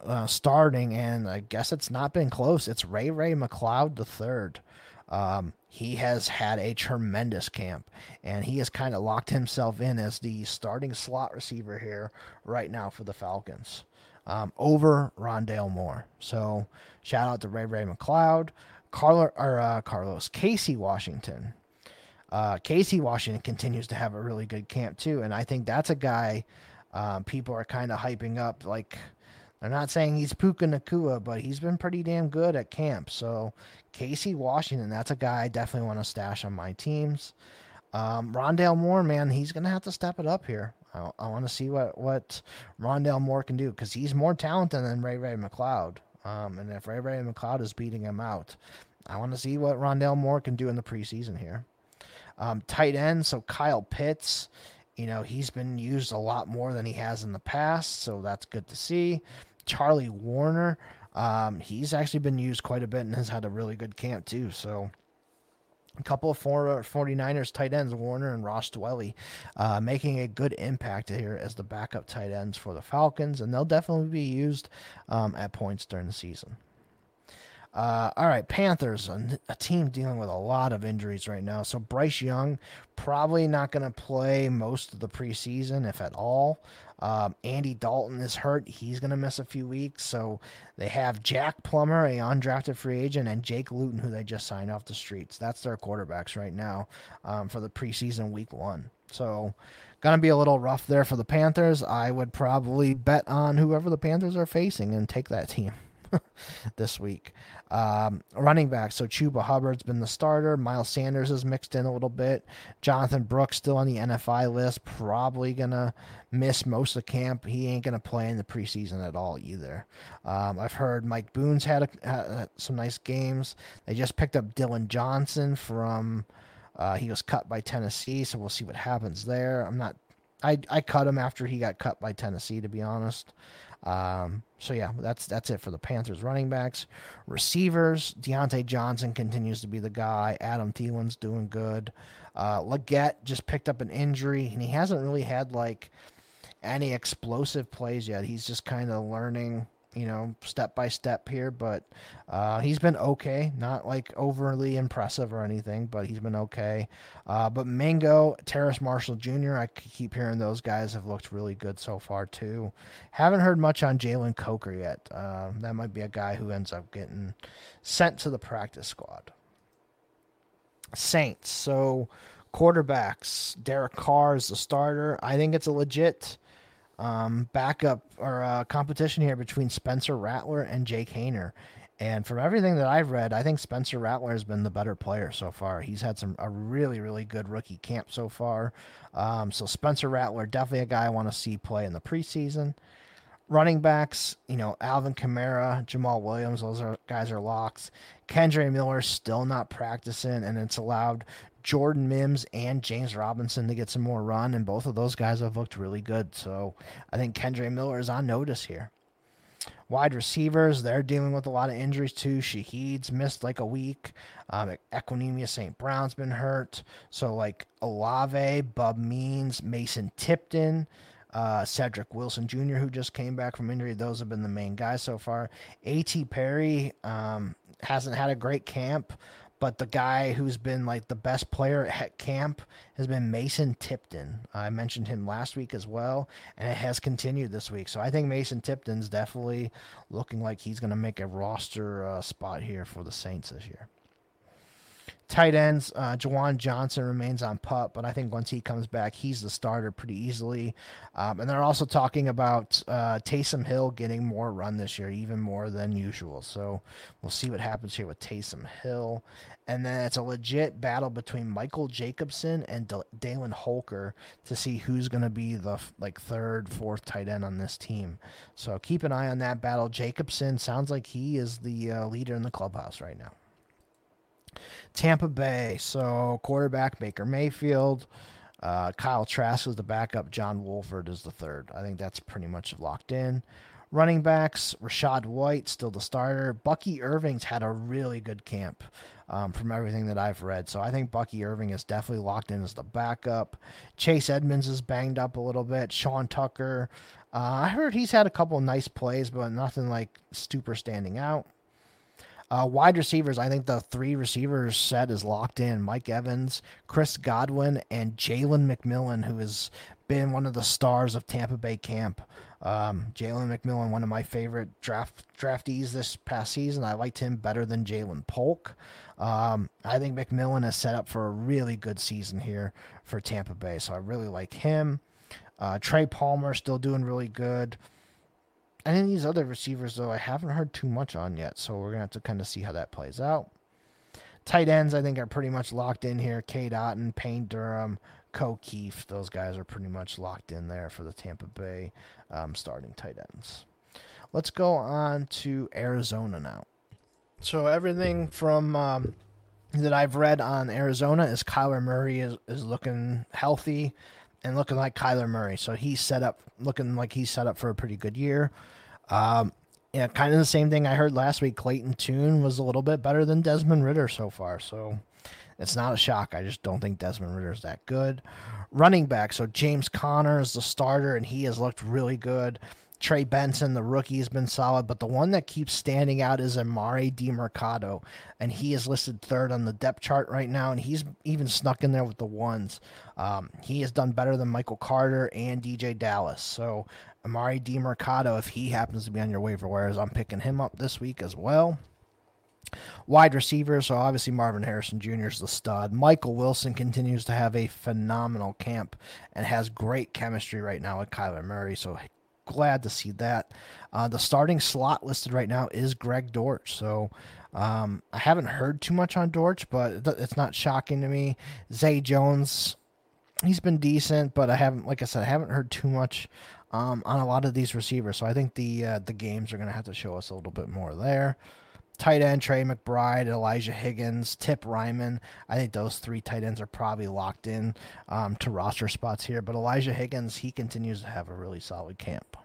uh, starting, and I guess it's not been close. It's Ray Ray McCloud the third. Um, he has had a tremendous camp, and he has kind of locked himself in as the starting slot receiver here right now for the Falcons, um, over Rondale Moore. So shout out to Ray Ray McCloud. Carlo, or, uh, Carlos Casey Washington. Uh, Casey Washington continues to have a really good camp too, and I think that's a guy um, people are kind of hyping up. Like, they're not saying he's Puka Nacua, but he's been pretty damn good at camp. So Casey Washington, that's a guy I definitely want to stash on my teams. Um, Rondale Moore, man, he's going to have to step it up here. I, I want to see what, what Rondale Moore can do, because he's more talented than Ray Ray McCloud. Um, and if Ray Ray McCloud is beating him out, I want to see what Rondale Moore can do in the preseason here. Um, tight end, so Kyle Pitts, you know, he's been used a lot more than he has in the past, so that's good to see. Charlie Warner, um, he's actually been used quite a bit and has had a really good camp too. So a couple of four, 49ers tight ends, Warner and Ross Dwelly, uh, making a good impact here as the backup tight ends for the Falcons, and they'll definitely be used um, at points during the season. Uh, all right, Panthers, a, a team dealing with a lot of injuries right now. So Bryce Young probably not going to play most of the preseason, if at all. Um, Andy Dalton is hurt. He's going to miss a few weeks. So they have Jack Plummer, a undrafted free agent, and Jake Luton, who they just signed off the streets. That's their quarterbacks right now um, for the preseason week one. So going to be a little rough there for the Panthers. I would probably bet on whoever the Panthers are facing and take that team this week. Um, running back, so Chuba Hubbard's been the starter. Miles Sanders is mixed in a little bit. Jonathan Brooks still on the N F I list, probably gonna miss most of camp. He ain't gonna play in the preseason at all either. Um, I've heard Mike Boone's had, a, had some nice games. They just picked up Dylan Johnson from uh, he was cut by Tennessee, so we'll see what happens there. I'm not I I cut him after he got cut by Tennessee, to be honest. Um, so yeah, that's that's it for the Panthers running backs. Receivers, Deontay Johnson continues to be the guy. Adam Thielen's doing good. Uh, Leggett just picked up an injury, and he hasn't really had like any explosive plays yet. He's just kind of learning, you know, step by step here, but uh, he's been okay. Not like overly impressive or anything, but he's been okay. Uh, but Mingo, Terrace Marshall Junior, I keep hearing those guys have looked really good so far too. Haven't heard much on Jalen Coker yet. Uh, that might be a guy who ends up getting sent to the practice squad. Saints, so quarterbacks, Derek Carr is the starter. I think it's a legit um, backup or uh, competition here between Spencer Rattler and Jake Haener. And from everything that I've read, I think Spencer Rattler has been the better player so far. He's had some a really, really good rookie camp so far. Um, so Spencer Rattler, definitely a guy I want to see play in the preseason. Running backs, you know, Alvin Kamara, Jamal Williams, those are guys are locks. Kendre Miller still not practicing, and it's allowed Jordan Mims and James Robinson to get some more run, and both of those guys have looked really good. So I think Kendre Miller is on notice here. Wide receivers, they're dealing with a lot of injuries too. Shaheed's missed like a week. Um, Equinemius Saint Brown's been hurt. So like Olave, Bub Means, Mason Tipton, uh, Cedric Wilson Junior, who just came back from injury. Those have been the main guys so far. A T Perry um, hasn't had a great camp, but the guy who's been like the best player at camp has been Mason Tipton. I mentioned him last week as well, and it has continued this week. So I think Mason Tipton's definitely looking like he's going to make a roster uh, spot here for the Saints this year. Tight ends, uh, Juwan Johnson remains on P U P, but I think once he comes back, he's the starter pretty easily. Um, and they're also talking about uh, Taysom Hill getting more run this year, even more than usual. So we'll see what happens here with Taysom Hill. And then it's a legit battle between Michael Jacobson and D- Dalen Holker to see who's going to be the like third, fourth tight end on this team. So keep an eye on that battle. Jacobson sounds like he is the uh, leader in the clubhouse right now. Tampa Bay, so quarterback Baker Mayfield, uh, Kyle Trask is the backup, John Wolford is the third. I think that's pretty much locked in. Running backs, Rachaad White, still the starter. Bucky Irving's had a really good camp um, from everything that I've read, so I think Bucky Irving is definitely locked in as the backup. Chase Edmonds is banged up a little bit. Sean Tucker, Uh, I heard he's had a couple nice plays, but nothing like super standing out. Uh, wide receivers, I think the three receivers set is locked in. Mike Evans, Chris Godwin, and Jalen McMillan, who has been one of the stars of Tampa Bay camp. Um, Jalen McMillan, one of my favorite draft draftees this past season. I liked him better than Jalen Polk. Um, I think McMillan is set up for a really good season here for Tampa Bay, so I really like him. Uh, Trey Palmer still doing really good. And then these other receivers, though, I haven't heard too much on yet, so we're going to have to kind of see how that plays out. Tight ends, I think, are pretty much locked in here. Cade Otton, Payne Durham, Ko Keefe, those guys are pretty much locked in there for the Tampa Bay um, starting tight ends. Let's go on to Arizona now. So everything from um, that I've read on Arizona is Kyler Murray is, is looking healthy and looking like Kyler Murray. So he's set up, looking like he's set up for a pretty good year. Um, yeah, kind of the same thing I heard last week. Clayton Tune was a little bit better than Desmond Ridder so far. So it's not a shock. I just don't think Desmond Ridder is that good. Running back. So James Conner is the starter, and he has looked really good. Trey Benson, the rookie, has been solid, but the one that keeps standing out is Amari DiMercado, and he is listed third on the depth chart right now, and he's even snuck in there with the ones. Um, he has done better than Michael Carter and D J Dallas, so Amari DiMercado, if he happens to be on your waiver wires, I'm picking him up this week as well. Wide receivers, so obviously Marvin Harrison Junior is the stud. Michael Wilson continues to have a phenomenal camp and has great chemistry right now with Kyler Murray, so glad to see that. Uh, the starting slot listed right now is Greg Dortch. So um, I haven't heard too much on Dortch, but it's not shocking to me. Zay Jones, he's been decent, but I haven't, like I said, I haven't heard too much um, on a lot of these receivers. So I think the uh, the games are going to have to show us a little bit more there. Tight end, Trey McBride, Elijah Higgins, Tip Ryman. I think those three tight ends are probably locked in um, to roster spots here. But Elijah Higgins, he continues to have a really solid camp.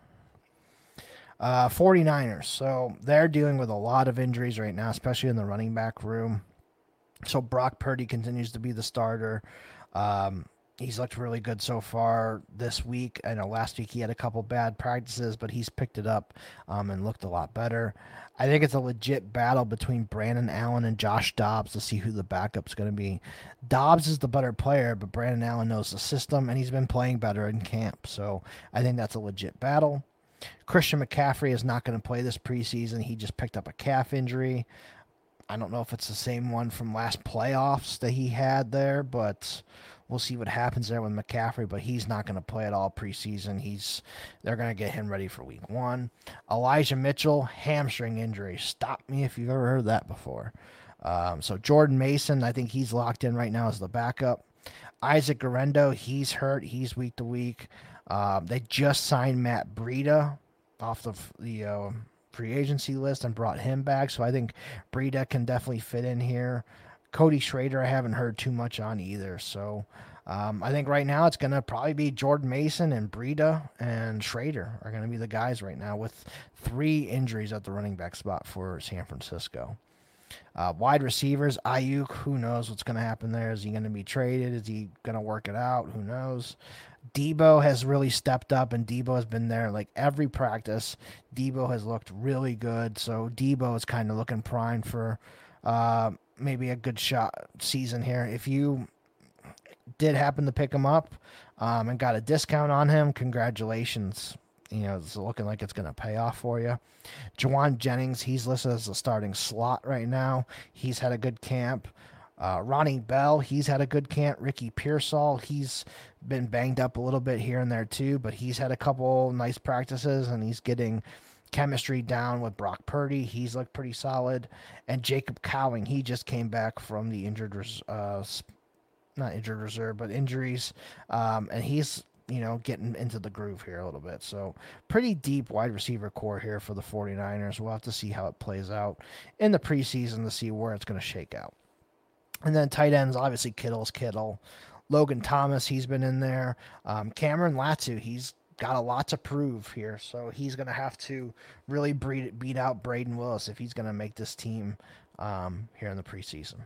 Uh, 49ers. So they're dealing with a lot of injuries right now, especially in the running back room. So Brock Purdy continues to be the starter. Um, he's looked really good so far this week. I know last week he had a couple bad practices, but he's picked it up um, and looked a lot better. I think it's a legit battle between Brandon Allen and Josh Dobbs to see who the backup's going to be. Dobbs is the better player, but Brandon Allen knows the system, and he's been playing better in camp. So I think that's a legit battle. Christian McCaffrey is not going to play this preseason. He just picked up a calf injury. I don't know if it's the same one from last playoffs that he had there, but we'll see what happens there with McCaffrey, but he's not going to play at all preseason. He's they're going to get him ready for week one. Elijah Mitchell, hamstring injury. Stop me if you've ever heard that before. Um, so Jordan Mason, I think he's locked in right now as the backup. Isaac Guerendo, he's hurt. He's week to week. Um, they just signed Matt Breida off the, the uh, free agency list and brought him back, so I think Breida can definitely fit in here. Cody Schrader, I haven't heard too much on either. So um, I think right now it's going to probably be Jordan Mason and Breida and Schrader are going to be the guys right now with three injuries at the running back spot for San Francisco. Uh, wide receivers, Ayuk, who knows what's going to happen there? Is he going to be traded? Is he going to work it out? Who knows? Debo has really stepped up, and Debo has been there like every practice. Debo has looked really good, so Debo is kind of looking primed for uh, maybe a good shot season here. If you did happen to pick him up um, and got a discount on him, congratulations. You know, it's looking like it's going to pay off for you. Jawan Jennings, he's listed as a starting slot right now. He's had a good camp. Uh, Ronnie Bell, he's had a good camp. Ricky Pearsall, he's been banged up a little bit here and there too, but he's had a couple nice practices, and he's getting chemistry down with Brock Purdy. He's looked pretty solid. And Jacob Cowing, he just came back from the injured, res- uh, not injured reserve, but injuries, um, and he's you know, getting into the groove here a little bit. So pretty deep wide receiver core here for the 49ers. We'll have to see how it plays out in the preseason to see where it's going to shake out. And then tight ends, obviously Kittle's Kittle. Logan Thomas, he's been in there. Um, Cameron Latu, he's got a lot to prove here. So he's going to have to really beat, beat out Braden Willis if he's going to make this team um, here in the preseason.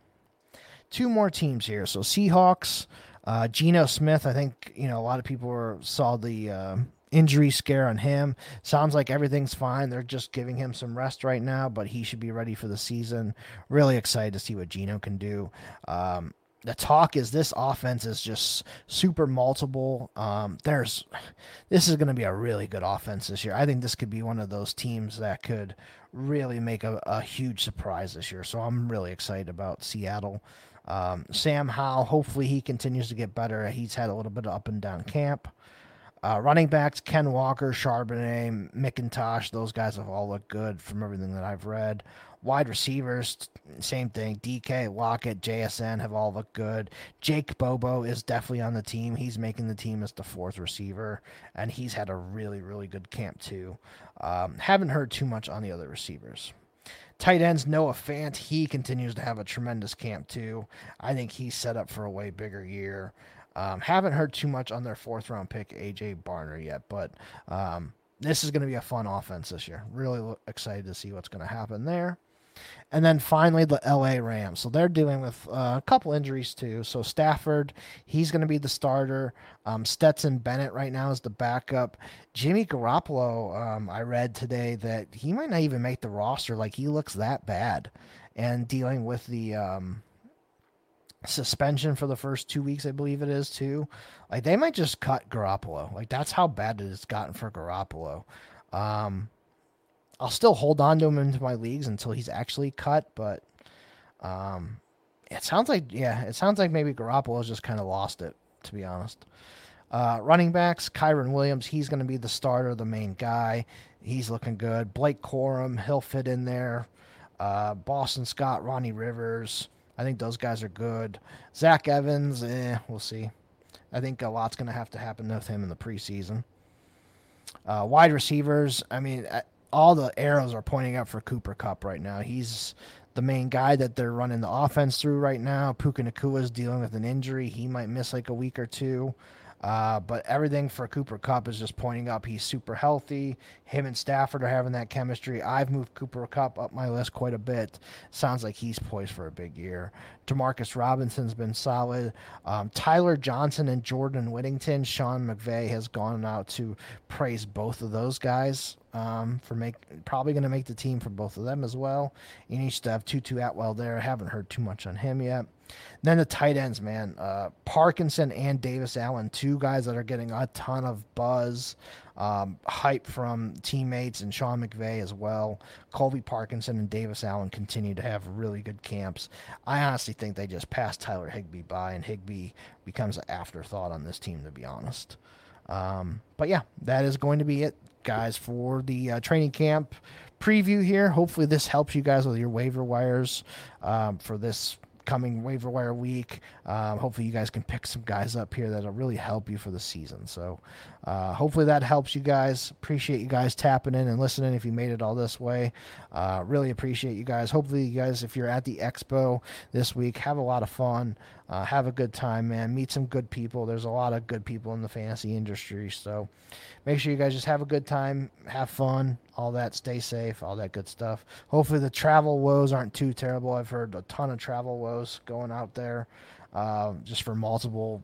Two more teams here. So Seahawks, uh, Geno Smith, I think, you know, a lot of people were, saw the uh, injury scare on him. Sounds like everything's fine. They're just giving him some rest right now, but he should be ready for the season. Really excited to see what Geno can do. Um, the talk is this offense is just super multiple. Um, there's, this is going to be a really good offense this year. I think this could be one of those teams that could really make a, a huge surprise this year. So I'm really excited about Seattle. Um, Sam Howell, hopefully he continues to get better. He's had a little bit of up and down camp. Uh, running backs, Ken Walker, Charbonnet, McIntosh, those guys have all looked good from everything that I've read. Wide receivers, same thing. D K, Lockett, J S N have all looked good. Jake Bobo is definitely on the team. He's making the team as the fourth receiver, and he's had a really, really good camp too. Um, haven't heard too much on the other receivers. Tight ends, Noah Fant, he continues to have a tremendous camp too. I think he's set up for a way bigger year. Um, haven't heard too much on their fourth round pick, A J Barner, yet, but um, this is going to be a fun offense this year. Really excited to see what's going to happen there. And then finally, the L A Rams. So they're dealing with uh, a couple injuries too. So Stafford, he's going to be the starter. Um, Stetson Bennett right now is the backup. Jimmy Garoppolo, um, I read today that he might not even make the roster. Like, he looks that bad. And dealing with the um, suspension for the first two weeks, I believe it is too. Like, they might just cut Garoppolo. Like, that's how bad it has gotten for Garoppolo. Um, I'll still hold on to him into my leagues until he's actually cut, but um, it sounds like, yeah, it sounds like maybe Garoppolo's just kind of lost it, to be honest. Uh, running backs, Kyron Williams, he's going to be the starter, the main guy. He's looking good. Blake Corum, he'll fit in there. Uh, Boston Scott, Ronnie Rivers, I think those guys are good. Zach Evans, eh, we'll see. I think a lot's going to have to happen with him in the preseason. Uh, wide receivers, I mean, all the arrows are pointing up for Cooper Kupp right now. He's the main guy that they're running the offense through right now. Puka Nacua is dealing with an injury. He might miss like a week or two. Uh, but everything for Cooper Kupp is just pointing up. He's super healthy. Him and Stafford are having that chemistry. I've moved Cooper Kupp up my list quite a bit. Sounds like he's poised for a big year. Demarcus Robinson's been solid. Um, Tyler Johnson and Jordan Whittington. Sean McVay has gone out to praise both of those guys um, for make probably going to make the team for both of them as well. You need to have Tutu Atwell there. I haven't heard too much on him yet. Then the tight ends, man. Uh, Parkinson and Davis Allen, two guys that are getting a ton of buzz, um, hype from teammates and Sean McVay as well. Colby Parkinson and Davis Allen continue to have really good camps. I honestly think they just passed Tyler Higbee by, and Higbee becomes an afterthought on this team, to be honest. Um, but yeah, that is going to be it, guys, for the uh, training camp preview here. Hopefully this helps you guys with your waiver wires um, for this coming waiver wire week. Um, hopefully you guys can pick some guys up here that'll really help you for the season. So uh, hopefully that helps you guys. Appreciate you guys tapping in and listening if you made it all this way. Uh, really appreciate you guys. Hopefully you guys, if you're at the expo this week, have a lot of fun. Uh, have a good time, man. Meet some good people. There's a lot of good people in the fantasy industry. So make sure you guys just have a good time, have fun, all that, stay safe, all that good stuff. Hopefully the travel woes aren't too terrible. I've heard a ton of travel woes going out there uh, just for multiple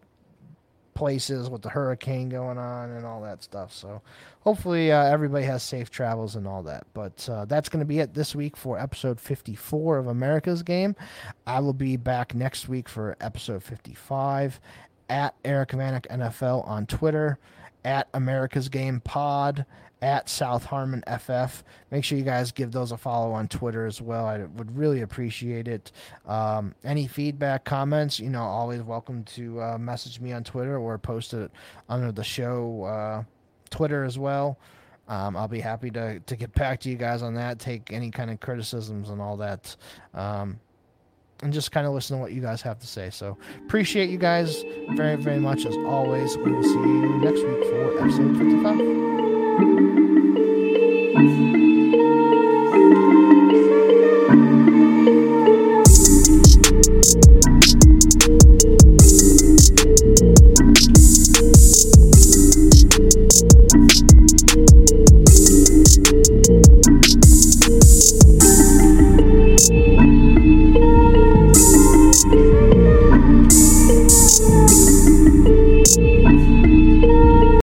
places with the hurricane going on and all that stuff. So hopefully uh, everybody has safe travels and all that. But uh, that's going to be it this week for episode fifty-four of America's Game. I will be back next week for episode fifty-five at Eric Vanek N F L on Twitter, at America's Game Pod, at South Harmon F F. Make sure you guys give those a follow on Twitter as well. I would really appreciate it. Um, any feedback, comments, you know, always welcome to uh, message me on Twitter or post it under the show uh, Twitter as well. Um, I'll be happy to, to get back to you guys on that, take any kind of criticisms and all that. Um, and just kind of listen to what you guys have to say. So appreciate you guys very, very much as always. We will see you next week for episode fifty-five.